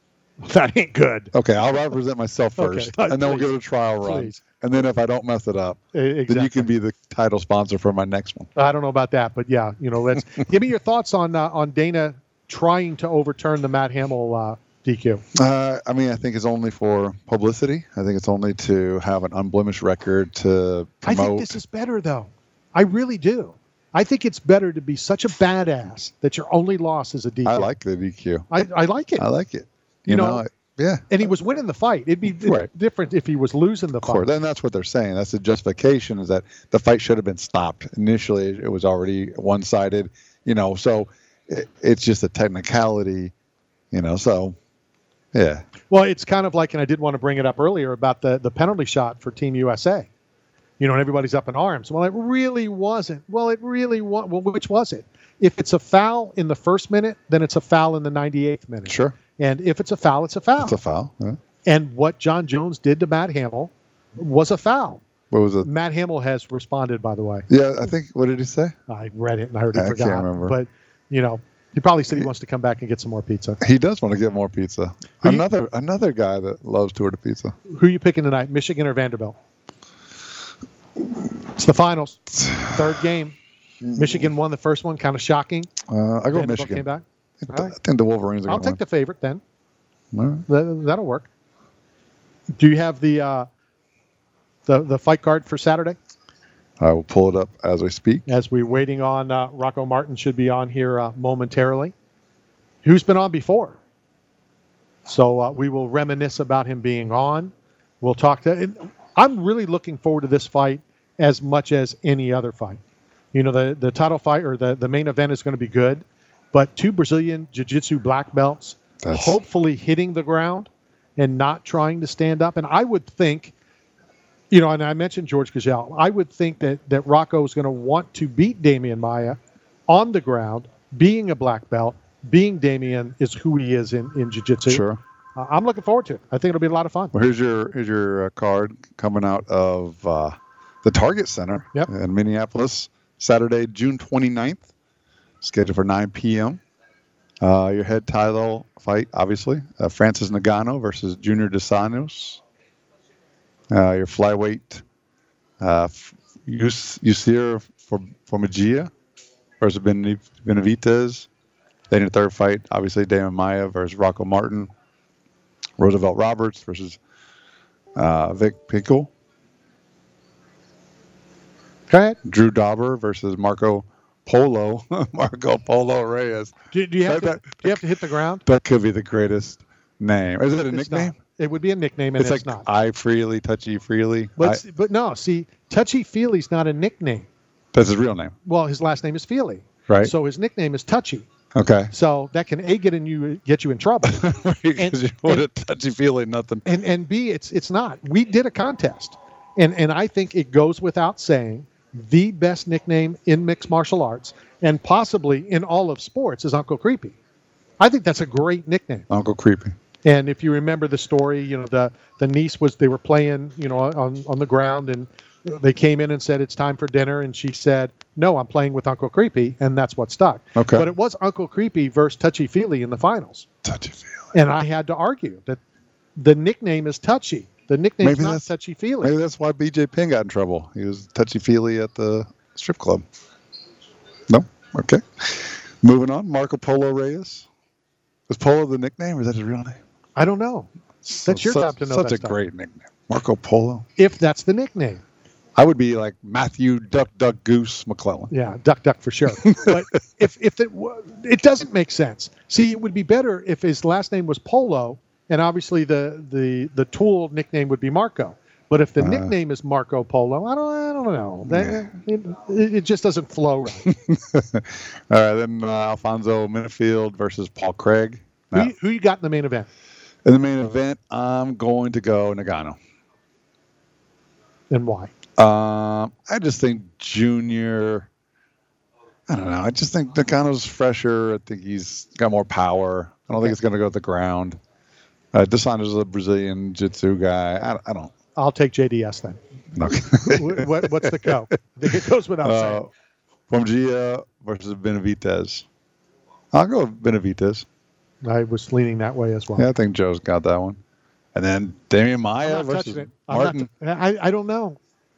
That ain't good. Okay, I'll represent myself Okay, first, and then we'll please. give it a trial run. Please. And then if I don't mess it up, E- then you exactly. can be the title sponsor for my next one. I don't know about that, but yeah, you know, let's give me your thoughts on uh, on Dana trying to overturn the Matt Hamill uh, D Q. Uh, I mean, I think it's only for publicity. I think it's only to have an unblemished record to I promote. think this is better, though. I really do. I think it's better to be such a badass that your only loss is a D Q. I like the D Q. I, I like it. I like it. You You, know, know, I- yeah. And he was winning the fight. It'd be Right. different if he was losing the Of course, fight. and that's what they're saying. That's the justification, is that the fight should have been stopped. Initially, it was already one-sided, you know, so it, it's just a technicality, you know, so, yeah. Well, it's kind of like, and I did want to bring it up earlier about the, the penalty shot for Team U S A. You know, and everybody's up in arms. Well, it really wasn't. Well, it really was. Well, which was it? If it's a foul in the first minute, then it's a foul in the ninety-eighth minute. Sure. And if it's a foul, it's a foul. It's a foul. Yeah. And what John Jones did to Matt Hamill was a foul. What was it? Matt Hamill has responded, by the way. Yeah, I think, what did he say? I read it and I already I can't forgot. remember. But, you know, he probably said he wants to come back and get some more pizza. He does want to get more pizza. Who you- Another another guy that loves Tour de Pizza. Who are you picking tonight, Michigan or Vanderbilt? It's the finals. Third game. Michigan won the first one, kind of shocking. Uh, I go Vanderbilt Michigan. Came back. I think, All the, right. I think the Wolverines are I'll going to take the favorite then. win. All right. That, that'll work. Do you have the uh, the the fight card for Saturday? I will pull it up as we speak. As we're waiting on uh, Rocco Martin should be on here uh, momentarily. Who's been on before? So uh, we will reminisce about him being on. We'll talk to. And I'm really looking forward to this fight as much as any other fight. You know, the the title fight or the the main event is going to be good, but two Brazilian Jiu-Jitsu black belts, That's- hopefully hitting the ground and not trying to stand up. And I would think, you know, and I mentioned George Gagel, I would think that, that Rocco is going to want to beat Damian Maia on the ground, being a black belt, being Damian is who he is in, in jiu-jitsu. Sure. Uh, I'm looking forward to it. I think it'll be a lot of fun. Well, here's your here's your uh, card coming out of uh, the Target Center Yep. in Minneapolis, Saturday, June twenty-ninth, scheduled for nine p.m. Uh, your head title fight, obviously, uh, Francis Ngannou versus Junior Dos Santos. Uh, your flyweight, uh, Yus- Yusir for Formigia versus Ben- Benavidez. Then your third fight, obviously, Damian Maia versus Rocco Martin. Roosevelt Roberts versus uh, Vic Pinkle. Go ahead. Drew Dauber versus Marco Polo. Marco Polo Reyes. Do, do, you have that, to, do you have to hit the ground? That could be the greatest name. Is it a It's nickname? not. It would be a nickname, and It's, it's, like not. I freely, touchy freely. But, I- but no, see, Touchy Feely's not a nickname. That's his real name. Well, his last name is Feely. Right. So his nickname is Touchy. Okay. So that can A, get in you get you in trouble. Because you want a touchy feely nothing. And and B, it's it's not. We did a contest. And and I think it goes without saying the best nickname in mixed martial arts and possibly in all of sports is Uncle Creepy. I think that's a great nickname. Uncle Creepy. And if you remember the story, you know, the the niece was they were playing, you know, on on the ground, and they came in and said it's time for dinner, and she said, "No, I'm playing with Uncle Creepy," and that's what stuck. Okay. But it was Uncle Creepy versus Touchy Feely in the finals. Touchy Feely. And I had to argue that the nickname is Touchy. The nickname's Maybe not that's- Touchy Feely. Maybe that's why B J Penn got in trouble. He was touchy feely at the strip club. No? Okay. Moving on. Marco Polo Reyes. Is Polo the nickname, or is that his real name? I don't know. That's your Such- job to know Such that a stuff. great nickname. Marco Polo. If that's the nickname. I would be like Matthew Duck Duck Goose McClellan. Yeah, duck, duck for sure. But if if it wa- it doesn't make sense. See, it would be better if his last name was Polo, and obviously the the the tool nickname would be Marco. But if the Uh, nickname is Marco Polo, I don't I don't know. That, it, it just doesn't flow right. All right, then uh, Alfonso Minifield versus Paul Craig. Who, Now, you, who you got in the main event? in the main event, I'm going to go Nagano. And why? Um, I just think Junior. I don't know. I just think Nagano's fresher. I think he's got more power. I don't think it's going to go to the ground. Uh, Desandra's a Brazilian jiu-jitsu guy. I, I don't. I'll take J D S then. Okay. Wh- what, what's the co? I think it goes without Uh, saying. Pomgia versus Benavidez. I'll go with Benavidez. I was leaning that way as well. Yeah, I think Joe's got that one. And then Damian Maya I'm not versus touching it. I'm Martin. not, I, I don't know.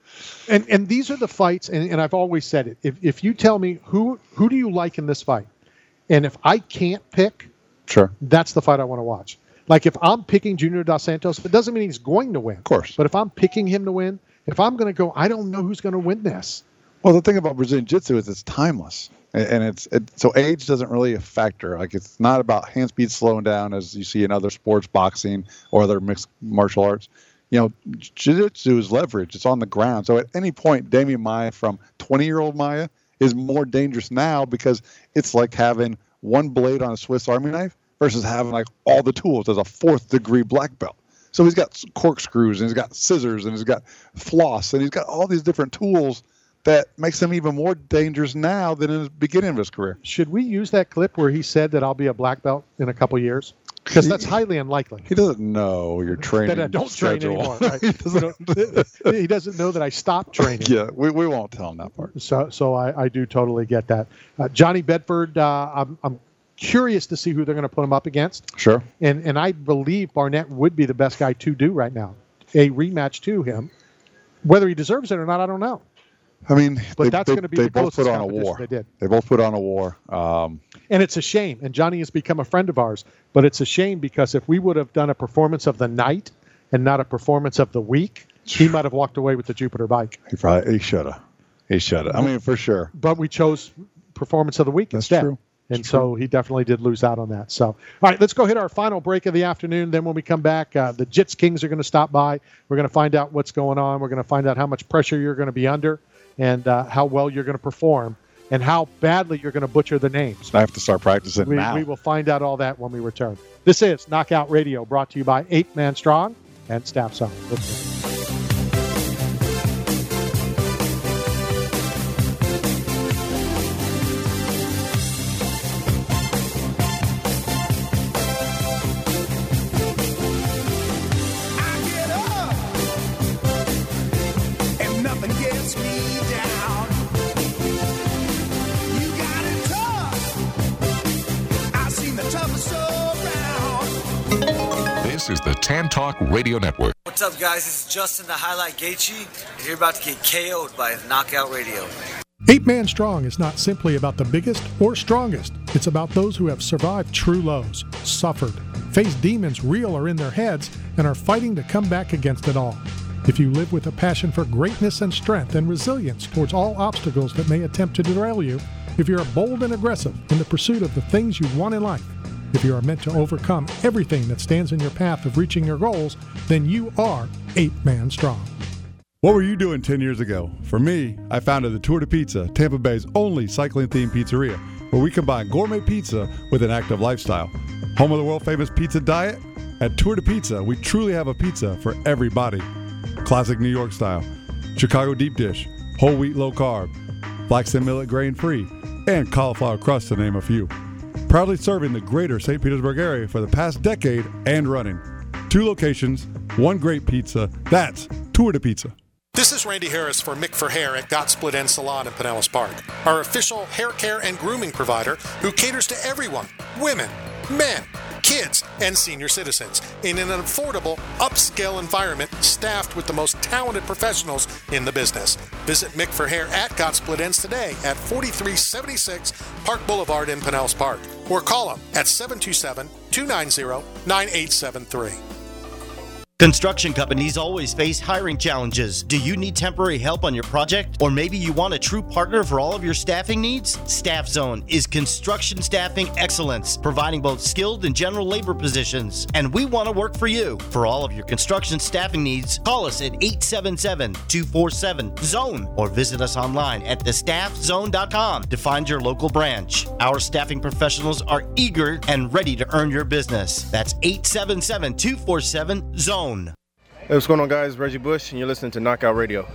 And and these are the fights, and, and I've always said it. If if you tell me who who do you like in this fight, and if I can't pick, Sure. that's the fight I want to watch. Like if I'm picking Junior Dos Santos, it doesn't mean he's going to win. Of course. But if I'm picking him to win, if I'm going to go, I don't know who's going to win this. Well, the thing about Brazilian Jiu-Jitsu is it's timeless, and, and it's it, so age doesn't really a factor. Like it's not about hand speed slowing down as you see in other sports, boxing or other mixed martial arts. You know, Jiu-Jitsu is leverage. It's on the ground. So at any point, Damian Maia from twenty-year-old Maia is more dangerous now because it's like having one blade on a Swiss Army knife versus having like all the tools as a fourth degree black belt. So he's got corkscrews and he's got scissors and he's got floss and he's got all these different tools that makes him even more dangerous now than in the beginning of his career. Should we use that clip where he said that I'll be a black belt in a couple years? Because that's highly unlikely. He doesn't know your training That I don't train schedule. anymore. Right? he, doesn't, he doesn't know that I stopped training. Yeah, we, we won't tell him that part. So, so I, I do totally get that. Uh, Johnny Bedford, uh, I'm, I'm curious to see who they're going to put him up against. Sure. And and I believe Barnett would be the best guy to do right now. A rematch to him. Whether he deserves it or not, I don't know. I mean, But they, that's they, gonna be they the both put closest on a competition war. they did. They both put on a war. Um, And it's a shame. And Johnny has become a friend of ours. But it's a shame because if we would have done a performance of the night and not a performance of the week, he might have walked away with the Jupiter bike. he probably he should have. He should have. I mean, for sure. But we chose performance of the week That's instead. true. And so he definitely did lose out on that. So, all right, let's go hit our final break of the afternoon. Then when we come back, uh, the Jits Kings are going to stop by. We're going to find out what's going on. We're going to find out how much pressure you're going to be under and uh, how well you're going to perform and how badly you're going to butcher the names. I have to start practicing We, now. we will find out all that when we return. This is Knockout Radio, brought to you by Eight Man Strong and Staff Zone. Let's go. And nothing gets me down. You got it tough. I've seen the toughest around. This is the Tan Talk Radio Network. What's up, guys? This is Justin the Highlight Gaethje. You're about to get K O'd by Knockout Radio. Eight Man Strong is not simply about the biggest or strongest. It's about those who have survived true lows, suffered, faced demons real or in their heads, and are fighting to come back against it all. If you live with a passion for greatness and strength and resilience towards all obstacles that may attempt to derail you, if you're bold and aggressive in the pursuit of the things you want in life, if you are meant to overcome everything that stands in your path of reaching your goals, then you are Eight Man Strong. What were you doing ten years ago? For me, I founded the Tour de Pizza, Tampa Bay's only cycling-themed pizzeria, where we combine gourmet pizza with an active lifestyle. Home of the world-famous pizza diet? At Tour de Pizza, we truly have a pizza for every body. Classic New York style, Chicago deep dish, whole wheat low carb, flax and millet grain free, and cauliflower crust to name a few. Proudly serving the greater Saint Petersburg area for the past decade and running. Two locations, one great pizza. That's Tour de Pizza. This is Randy Harris for Mick for Hair at Got Split End Salon in Pinellas Park, our official hair care and grooming provider who caters to everyone, women, men, kids, and senior citizens in an affordable, upscale environment staffed with the most talented professionals in the business. Visit Mick for Hair at Got Split Ends today at forty-three seventy-six Park Boulevard in Pinellas Park, or call them at seven two seven, two nine zero, nine eight seven three. Construction companies always face hiring challenges. Do you need temporary help on your project? Or maybe you want a true partner for all of your staffing needs? Staff Zone is construction staffing excellence, providing both skilled and general labor positions. And we want to work for you. For all of your construction staffing needs, call us at eight seven seven, two four seven, zone or visit us online at the staff zone dot com to find your local branch. Our staffing professionals are eager and ready to earn your business. That's eight seven seven, two four seven, zone. Hey, what's going on, guys? Reggie Bush, and you're listening to Knockout Radio.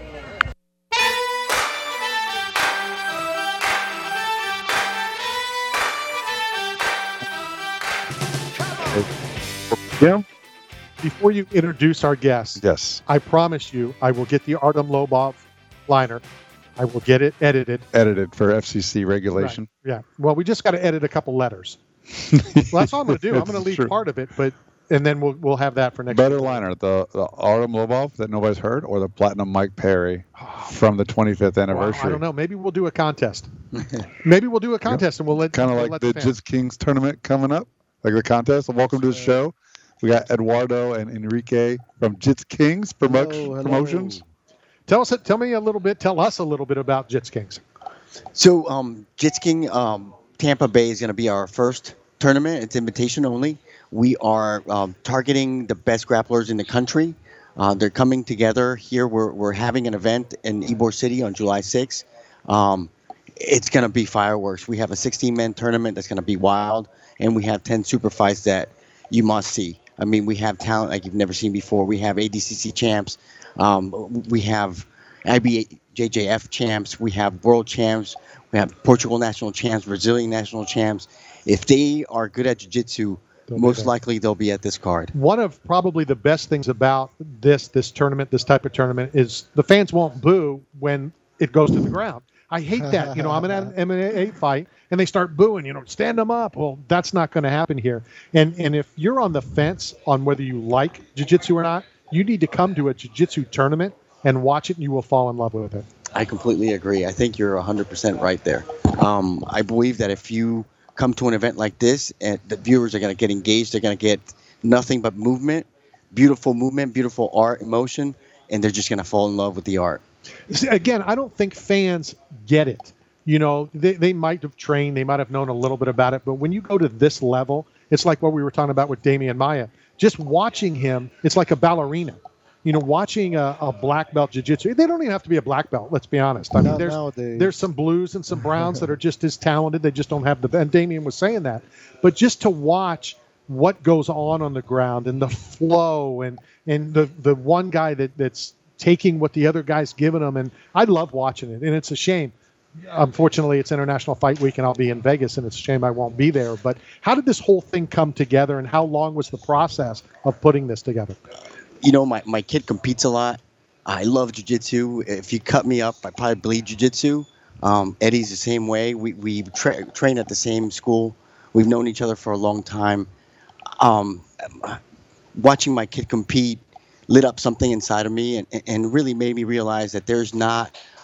Yeah. Before you introduce our guest, yes, I promise you I will get the Artem Lobov liner. I will get it edited. Edited for F C C regulation. Right. Yeah. Well, we just got to edit a couple letters. Well, that's all I'm going to do. I'm going to leave true. part of it, but and then we'll we'll have that for next. Better week. liner, the the Artem Lobov that nobody's heard, or the Platinum Mike Perry from the twenty-fifth anniversary. Well, I don't know. Maybe we'll do a contest. Maybe we'll do a contest, yep. and we'll let kind of we'll like let the, the Jits Kings tournament coming up, like the contest. So welcome to the show. We got Eduardo and Enrique from Jits Kings Promo- hello, hello. Promotions. Tell us, tell me a little bit. Tell us a little bit about Jits Kings. So, um, Jits King um, Tampa Bay is going to be our first tournament. It's invitation only. We are um, targeting the best grapplers in the country. Uh, they're coming together here. We're we're having an event in Ybor City on July sixth. Um, it's going to be fireworks. We have a sixteen-man tournament that's going to be wild, and we have ten super fights that you must see. I mean, we have talent like you've never seen before. We have A D C C champs. Um, we have I B J J F champs. We have world champs. We have Portugal national champs, Brazilian national champs. If they are good at jiu-jitsu, most likely they'll be at this card. One of probably the best things about this this tournament, this type of tournament, is the fans won't boo when it goes to the ground. I hate that. You know, I'm in an M M A fight and they start booing, you know, stand them up. Well, that's not going to happen here. And and if you're on the fence on whether you like jiu-jitsu or not, you need to come to a jiu-jitsu tournament and watch it and you will fall in love with it. I completely agree. I think you're one hundred percent right there. Um, I believe that if you come to an event like this, and the viewers are going to get engaged, they're going to get nothing but movement, beautiful movement, beautiful art, emotion, and they're just going to fall in love with the art. See, again, I don't think fans get it. You know, they, they might have trained, they might have known a little bit about it, but when you go to this level, it's like what we were talking about with Damian Maia. Just watching him, it's like a ballerina. You know, watching a, a black belt jiu-jitsu, they don't even have to be a black belt, let's be honest. I mean, there's, there's some blues and some browns that are just as talented. They just don't have the, and Damian was saying that. But just to watch what goes on on the ground and the flow and, and the, the one guy that, that's taking what the other guy's giving them, and I love watching it, and it's a shame. Unfortunately, it's International Fight Week, and I'll be in Vegas, and it's a shame I won't be there. But how did this whole thing come together, and how long was the process of putting this together? You know, my, my kid competes a lot. I love jiu-jitsu. If you cut me up, I probably bleed jiu-jitsu. Um, Eddie's the same way. We we tra- train at the same school. We've known each other for a long time. Um, watching my kid compete lit up something inside of me and, and really made me realize that there's not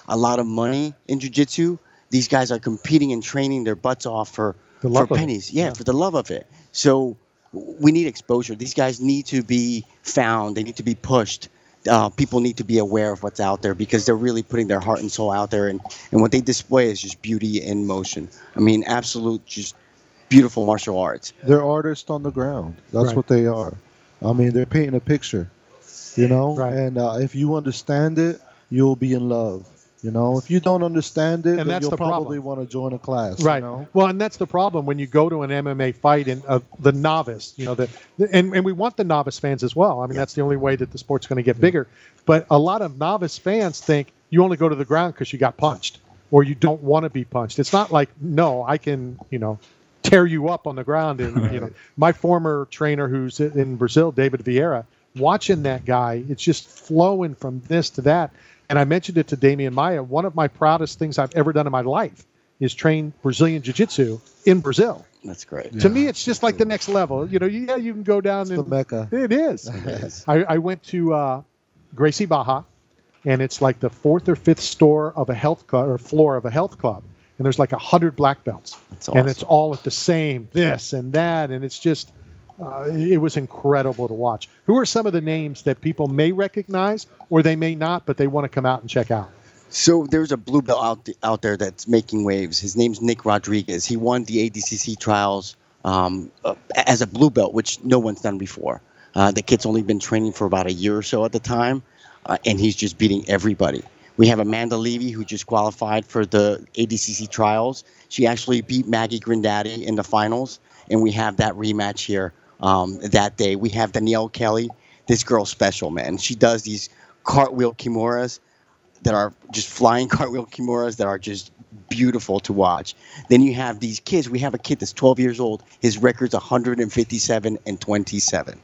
a lot of money in jiu-jitsu. These guys are competing and training their butts off for, The for love of it. pennies. Yeah, Yeah. for the love of it. So we need exposure. These guys need to be found. They need to be pushed. Uh, people need to be aware of what's out there because they're really putting their heart and soul out there. And, and what they display is just beauty in motion. I mean, absolute, just beautiful martial arts. They're artists on the ground. That's Right. what they are. I mean, they're painting a picture, you know. And uh, if you understand it, you'll be in love. You know, if you don't understand it, And then that's you'll the problem. probably want to join a class. Right. You know? Well, and that's the problem when you go to an M M A fight and uh, the novice, you know, the, the and, and we want the novice fans as well. I mean, that's the only way that the sport's going to get bigger. But a lot of novice fans think you only go to the ground because you got punched or you don't want to be punched. It's not like, no, I can, you know, tear you up on the ground. And, you know, my former trainer who's in Brazil, David Vieira, watching that guy, it's just flowing from this to that. And I mentioned it to Damian Maia. One of my proudest things I've ever done in my life is train Brazilian Jiu-Jitsu in Brazil. That's great. To me, it's just like the next level. You know, yeah, you can go down and the Mecca. It is. Yes. I, I went to uh, Gracie Baja, and it's like the fourth or fifth store of a health club or floor of a health club, and there's like a hundred black belts, That's and awesome. it's all at the same this and that, and it's just. Uh, it was incredible to watch. Who are some of the names that people may recognize or they may not, but they want to come out and check out? So there's a blue belt out, th- out there that's making waves. His name's Nick Rodriguez. He won the A D C C trials um, uh, as a blue belt, which no one's done before. Uh, the kid's only been training for about a year or so at the time, uh, and he's just beating everybody. We have Amanda Levy, who just qualified for the A D C C trials. She actually beat Maggie Grandaddy in the finals, and we have that rematch here um, that day. We have Danielle Kelly. This girl's special, man. She does these cartwheel kimuras that are just flying cartwheel kimuras that are just beautiful to watch. Then you have these kids. We have a kid that's twelve years old. His record's one fifty-seven and twenty-seven.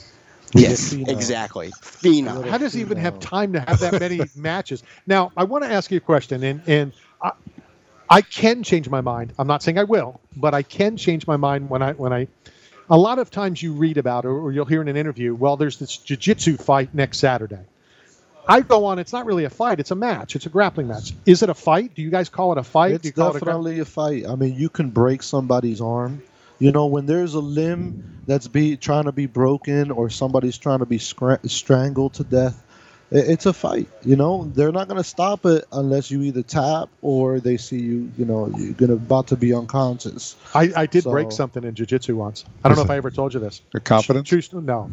Yes, Phenom. exactly. Phenom. How does he even have time to have that many matches? Now, I want to ask you a question, and and I, I can change my mind. I'm not saying I will, but I can change my mind when I when I. A lot of times you read about or, or you'll hear in an interview, well, there's this jiu-jitsu fight next Saturday. I go on, it's not really a fight, it's a match, it's a grappling match. Is it a fight? Do you guys call it a fight? It's Do you call definitely a, a fight. I mean, you can break somebody's arm. You know, when there's a limb that's be trying to be broken or somebody's trying to be scra- strangled to death, it, it's a fight. You know, they're not going to stop it unless you either tap or they see you, you know, you're gonna about to be unconscious. I, I did So- break something in jiu-jitsu once. I don't know if I ever told you this. Your confidence? True, true, no.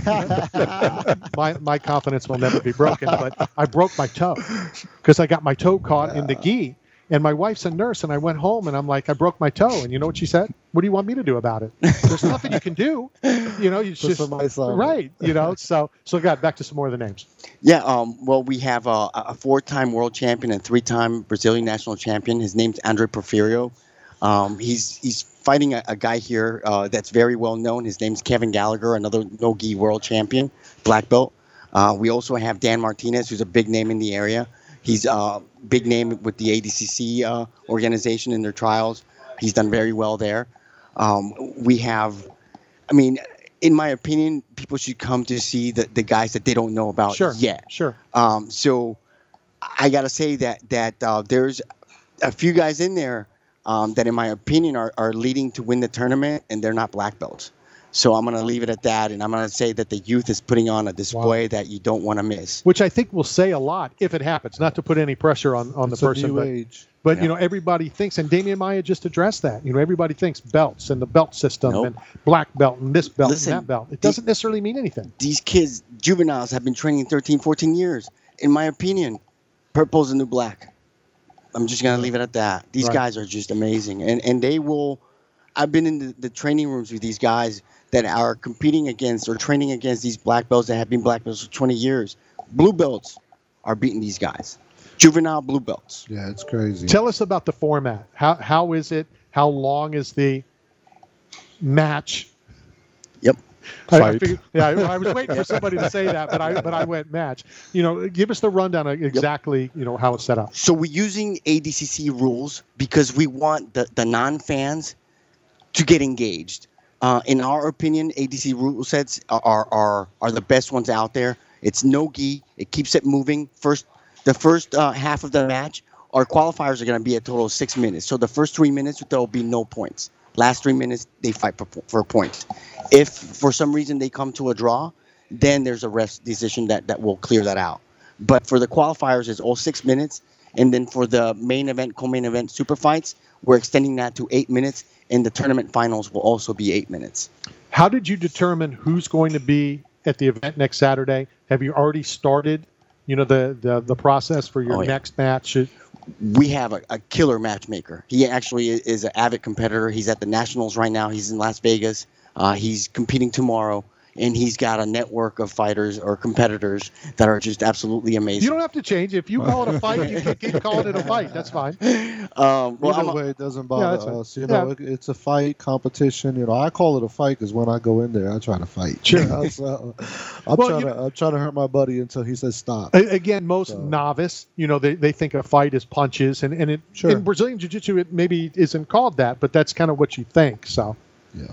my my confidence will never be broken, but I broke my toe because I got my toe caught in the gi. And my wife's a nurse, and I went home, and I'm like, I broke my toe. And you know what she said? What do you want me to do about it? There's nothing you can do. You know, you Put just some ice on it. right. You know, so so got back to some more of the names. Yeah, um, well, we have a, a four-time world champion and three-time Brazilian national champion. His name's Andre Porfirio. Um, he's he's fighting a, a guy here uh, that's very well known. His name's Kevin Gallagher, another no-gi world champion, black belt. Uh, we also have Dan Martinez, who's a big name in the area. He's a uh, big name with the A D C C uh, organization in their trials. He's done very well there. Um, we have, I mean, in my opinion, people should come to see the, the guys that they don't know about Sure. yet. Sure. Um, so I got to say that that uh, there's a few guys in there um, that, in my opinion, are, are leading to win the tournament, and they're not black belts. So I'm going to leave it at that, and I'm going to say that the youth is putting on a display that you don't want to miss. Which I think will say a lot if it happens. Not to put any pressure on, on It's the a person, new but, age. but Yeah. you know, everybody thinks, and Damian Maia just addressed that. You know, everybody thinks belts and the belt system Nope. and black belt and this belt Listen, and that belt. It the- doesn't necessarily mean anything. These kids, juveniles, have been training thirteen, fourteen years. In my opinion, purple's the new black. I'm just going to leave it at that. These Right. guys are just amazing. And and they will, I've been in the, the training rooms with these guys that are competing against or training against these black belts that have been black belts for twenty years. Blue belts are beating these guys. Juvenile blue belts. Yeah, it's crazy. Tell us about the format. How how is it? How long is the match? Yep. I, I Fight. figured, yeah, I, I was waiting for somebody to say that, but I but I went match. You know, give us the rundown of exactly you know how it's set up. So we're using A D C C rules because we want the, the non-fans to get engaged. Uh, in our opinion, A D C rule sets are, are are the best ones out there. It's no gi. It keeps it moving. First the first uh, half of the match, our qualifiers are going to be a total of six minutes. So the first three minutes, there will be no points. Last three minutes, they fight for, for points. If for some reason they come to a draw, then there's a rest decision that, that will clear that out. But for the qualifiers, it's all six minutes. And then for the main event, co-main event, super fights, we're extending that to eight minutes. And the tournament finals will also be eight minutes. How did you determine who's going to be at the event next Saturday? Have you already started, you know, the, the, the process for your Oh, yeah. next match? We have a, a killer matchmaker. He actually is an avid competitor. He's at the Nationals right now. He's in Las Vegas. Uh, he's competing tomorrow, and he's got a network of fighters or competitors that are just absolutely amazing. You don't have to change. If you call it a fight, you can keep calling it a fight. That's fine. Um, well, Either I'm a- way, it doesn't Yeah, bother that's fine. us. You know, Yeah. it, it's a fight competition. You know, I call it a fight because when I go in there, I try to fight. Sure. You know, so I'm Well, trying you- to I'm trying to hurt my buddy until he says stop. A- Again, most novice, you know, they, they think a fight is punches, and, and it, Sure. in Brazilian Jiu-Jitsu, it maybe isn't called that, but that's kind of what you think. So, yeah.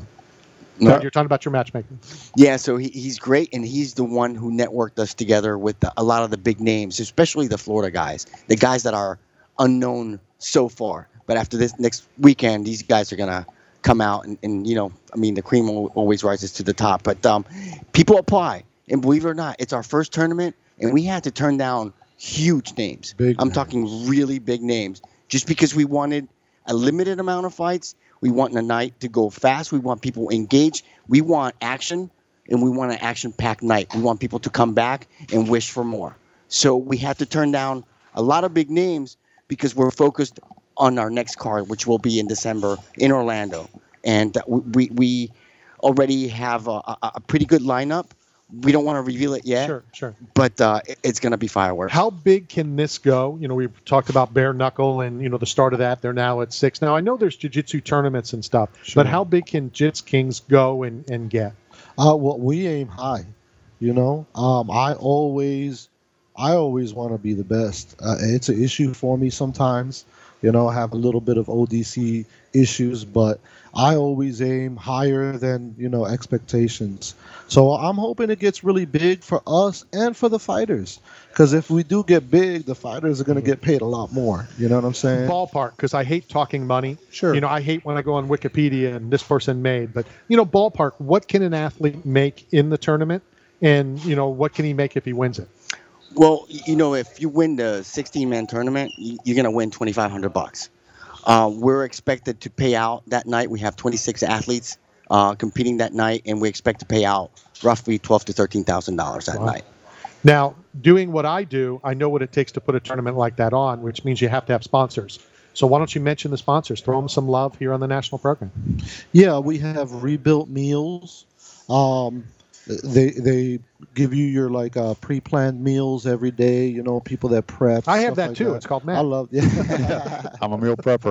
No, you're talking about your matchmaking. Yeah, so he, he's great, and he's the one who networked us together with the, a lot of the big names, especially the Florida guys, the guys that are unknown so far. But after this next weekend, these guys are going to come out, and, and, you know, I mean, the cream al- always rises to the top. But um, people apply, and believe it or not, it's our first tournament, and we had to turn down huge names. Big I'm names. talking really big names, just because we wanted a limited amount of fights. We want the night to go fast. We want people engaged. We want action, and we want an action-packed night. We want people to come back and wish for more. So we had to turn down a lot of big names because we're focused on our next card, which will be in December in Orlando. And we we already have a, a, a pretty good lineup. We don't want to reveal it yet. Sure, sure. But uh, it- it's going to be fireworks. How big can this go? You know, we've talked about bare knuckle and, you know, the start of that. They're now at six. Now, I know there's jiu-jitsu tournaments and stuff, Sure. but how big can Jits Kings go and, and get? Uh, well, we aim high. You know, um, I always, I always want to be the best. Uh, it's an issue for me sometimes. You know, I have a little bit of O D C issues, but I always aim higher than, you know, expectations. So I'm hoping it gets really big for us and for the fighters. Because if we do get big, the fighters are going to get paid a lot more. You know what I'm saying? Ballpark, because I hate talking money. Sure. You know, I hate when I go on Wikipedia and this person made. But, you know, ballpark, what can an athlete make in the tournament? And, you know, what can he make if he wins it? Well, you know, if you win the sixteen-man tournament, you- you're going to win twenty-five hundred bucks. Uh, we're expected to pay out that night. We have twenty-six athletes uh, competing that night, and we expect to pay out roughly twelve to thirteen thousand dollars that Wow. night. Now, doing what I do, I know what it takes to put a tournament like that on, which means you have to have sponsors. So why don't you mention the sponsors? Throw them some love here on the national program. Yeah, we have rebuilt meals. Um, they they give you your like uh, pre-planned meals every day. You know, people that prep. I have stuff that like too. It's called Matt. I love. Yeah, I'm a meal prepper.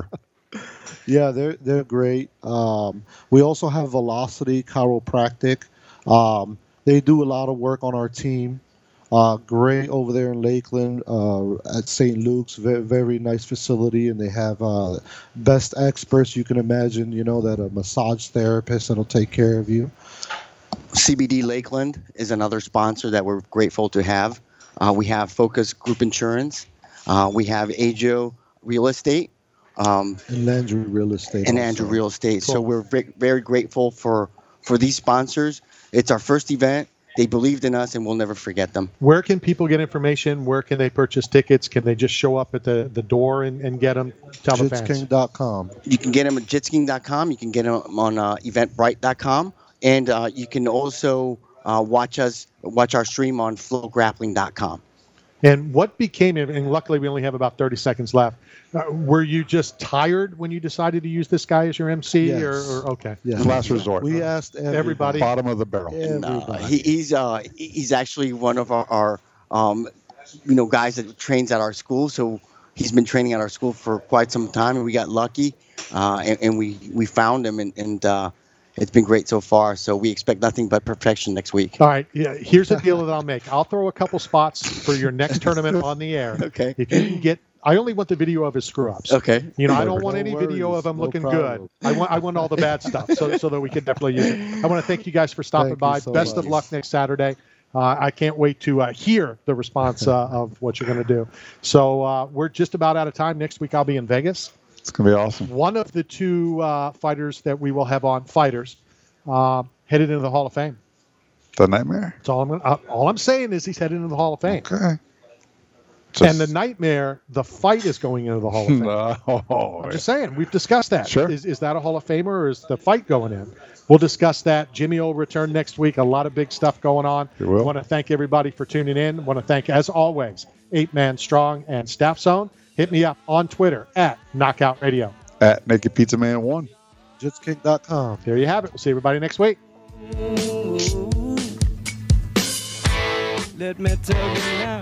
yeah, they're they're great. Um, we also have Velocity Chiropractic. Um, they do a lot of work on our team. Uh, great over there in Lakeland uh, at Saint Luke's. Very, very nice facility, and they have uh, best experts you can imagine. You know, that a massage therapist that'll take care of you. C B D Lakeland is another sponsor that we're grateful to have. Uh, we have Focus Group Insurance. Uh, we have Ajo Real Estate. Um, And Landry Real Estate. and also. Andrew Real Estate. So Cool. we're ve- very grateful for, for these sponsors. It's our first event. They believed in us, and we'll never forget them. Where can people get information? Where can they purchase tickets? Can they just show up at the, the door and, and get them? Tell the fans. Jitsking dot com. You can get them at jitsking dot com. You can get them on uh, eventbrite dot com. And uh, you can also uh, watch us watch our stream on flow grappling dot com. And what became it? And luckily, we only have about thirty seconds left. Uh, were you just tired when you decided to use this guy as your M C? Yes. Or, or okay, Yeah. Last resort. We asked everybody. Everybody. Bottom of the barrel. And, uh, Everybody. he, he's uh, he's actually one of our, our um, you know guys that trains at our school. So he's been training at our school for quite some time, and we got lucky, uh, and, and we we found him, and, and uh, it's been great so far. So we expect nothing but perfection next week. All right. Yeah. Here's the deal that I'll make. I'll throw a couple spots for your next tournament on the air. Okay. If you can get, I only want the video of his screw ups. Okay. You know, I don't No want any video worries. of him No looking problem. good. I want, I want all the bad stuff, so so that we can definitely use it. I want to thank you guys for stopping Thank you by. so Best of much. luck next Saturday. Uh, I can't wait to uh, hear the response uh, of what you're going to do. So uh, we're just about out of time. Next week I'll be in Vegas. It's going to be awesome. One of the two uh, fighters that we will have on, fighters, uh, headed into the Hall of Fame. The Nightmare? That's all I'm gonna, uh, all I'm saying is he's headed into the Hall of Fame. Okay. Just... And the Nightmare, the fight is going into the Hall of Fame. No. I'm just saying, we've discussed that. Sure. Is, is that a Hall of Famer or is the fight going in? We'll discuss that. Jimmy will return next week. A lot of big stuff going on. You will. I want to thank everybody for tuning in. I want to thank, as always, Eight Man Strong and Staff Zone. Hit me up on Twitter at Knockout Radio. At Naked Pizza Man one. Jits King dot com. There you have it. We'll see everybody next week. Let me tell you now.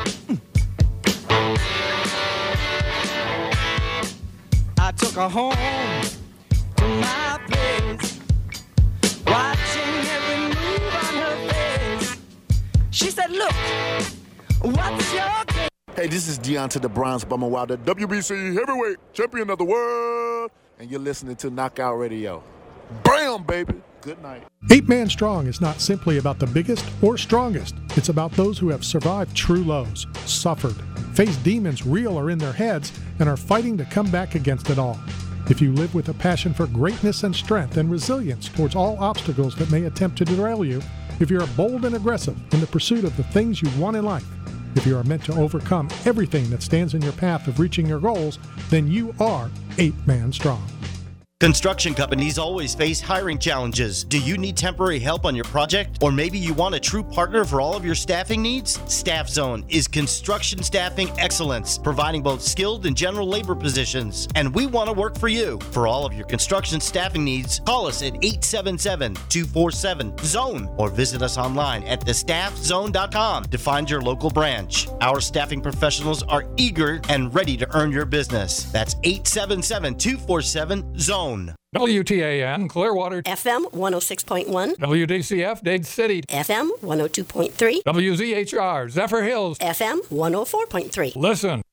I took her home to my place, watching every move on her face. She said, look, what's your game? Hey, this is Deontay the Bronze Bomber Wilder, W B C heavyweight champion of the world, and you're listening to Knockout Radio. Bam, baby. Good night. Eight Man Strong is not simply about the biggest or strongest. It's about those who have survived true lows, suffered, faced demons real or in their heads, and are fighting to come back against it all. If you live with a passion for greatness and strength and resilience towards all obstacles that may attempt to derail you, if you're bold and aggressive in the pursuit of the things you want in life, if you are meant to overcome everything that stands in your path of reaching your goals, then you are Eight Man Strong. Construction companies always face hiring challenges. Do you need temporary help on your project? Or maybe you want a true partner for all of your staffing needs? Staff Zone is construction staffing excellence, providing both skilled and general labor positions. And we want to work for you. For all of your construction staffing needs, call us at eight seven seven, two four seven, zone or visit us online at the staff zone dot com to find your local branch. Our staffing professionals are eager and ready to earn your business. That's eight seven seven, two four seven, zone. W T A N Clearwater, F M one oh six point one, W D C F Dade City, F M one oh two point three, W Z H R Zephyr Hills, F M one oh four point three. Listen.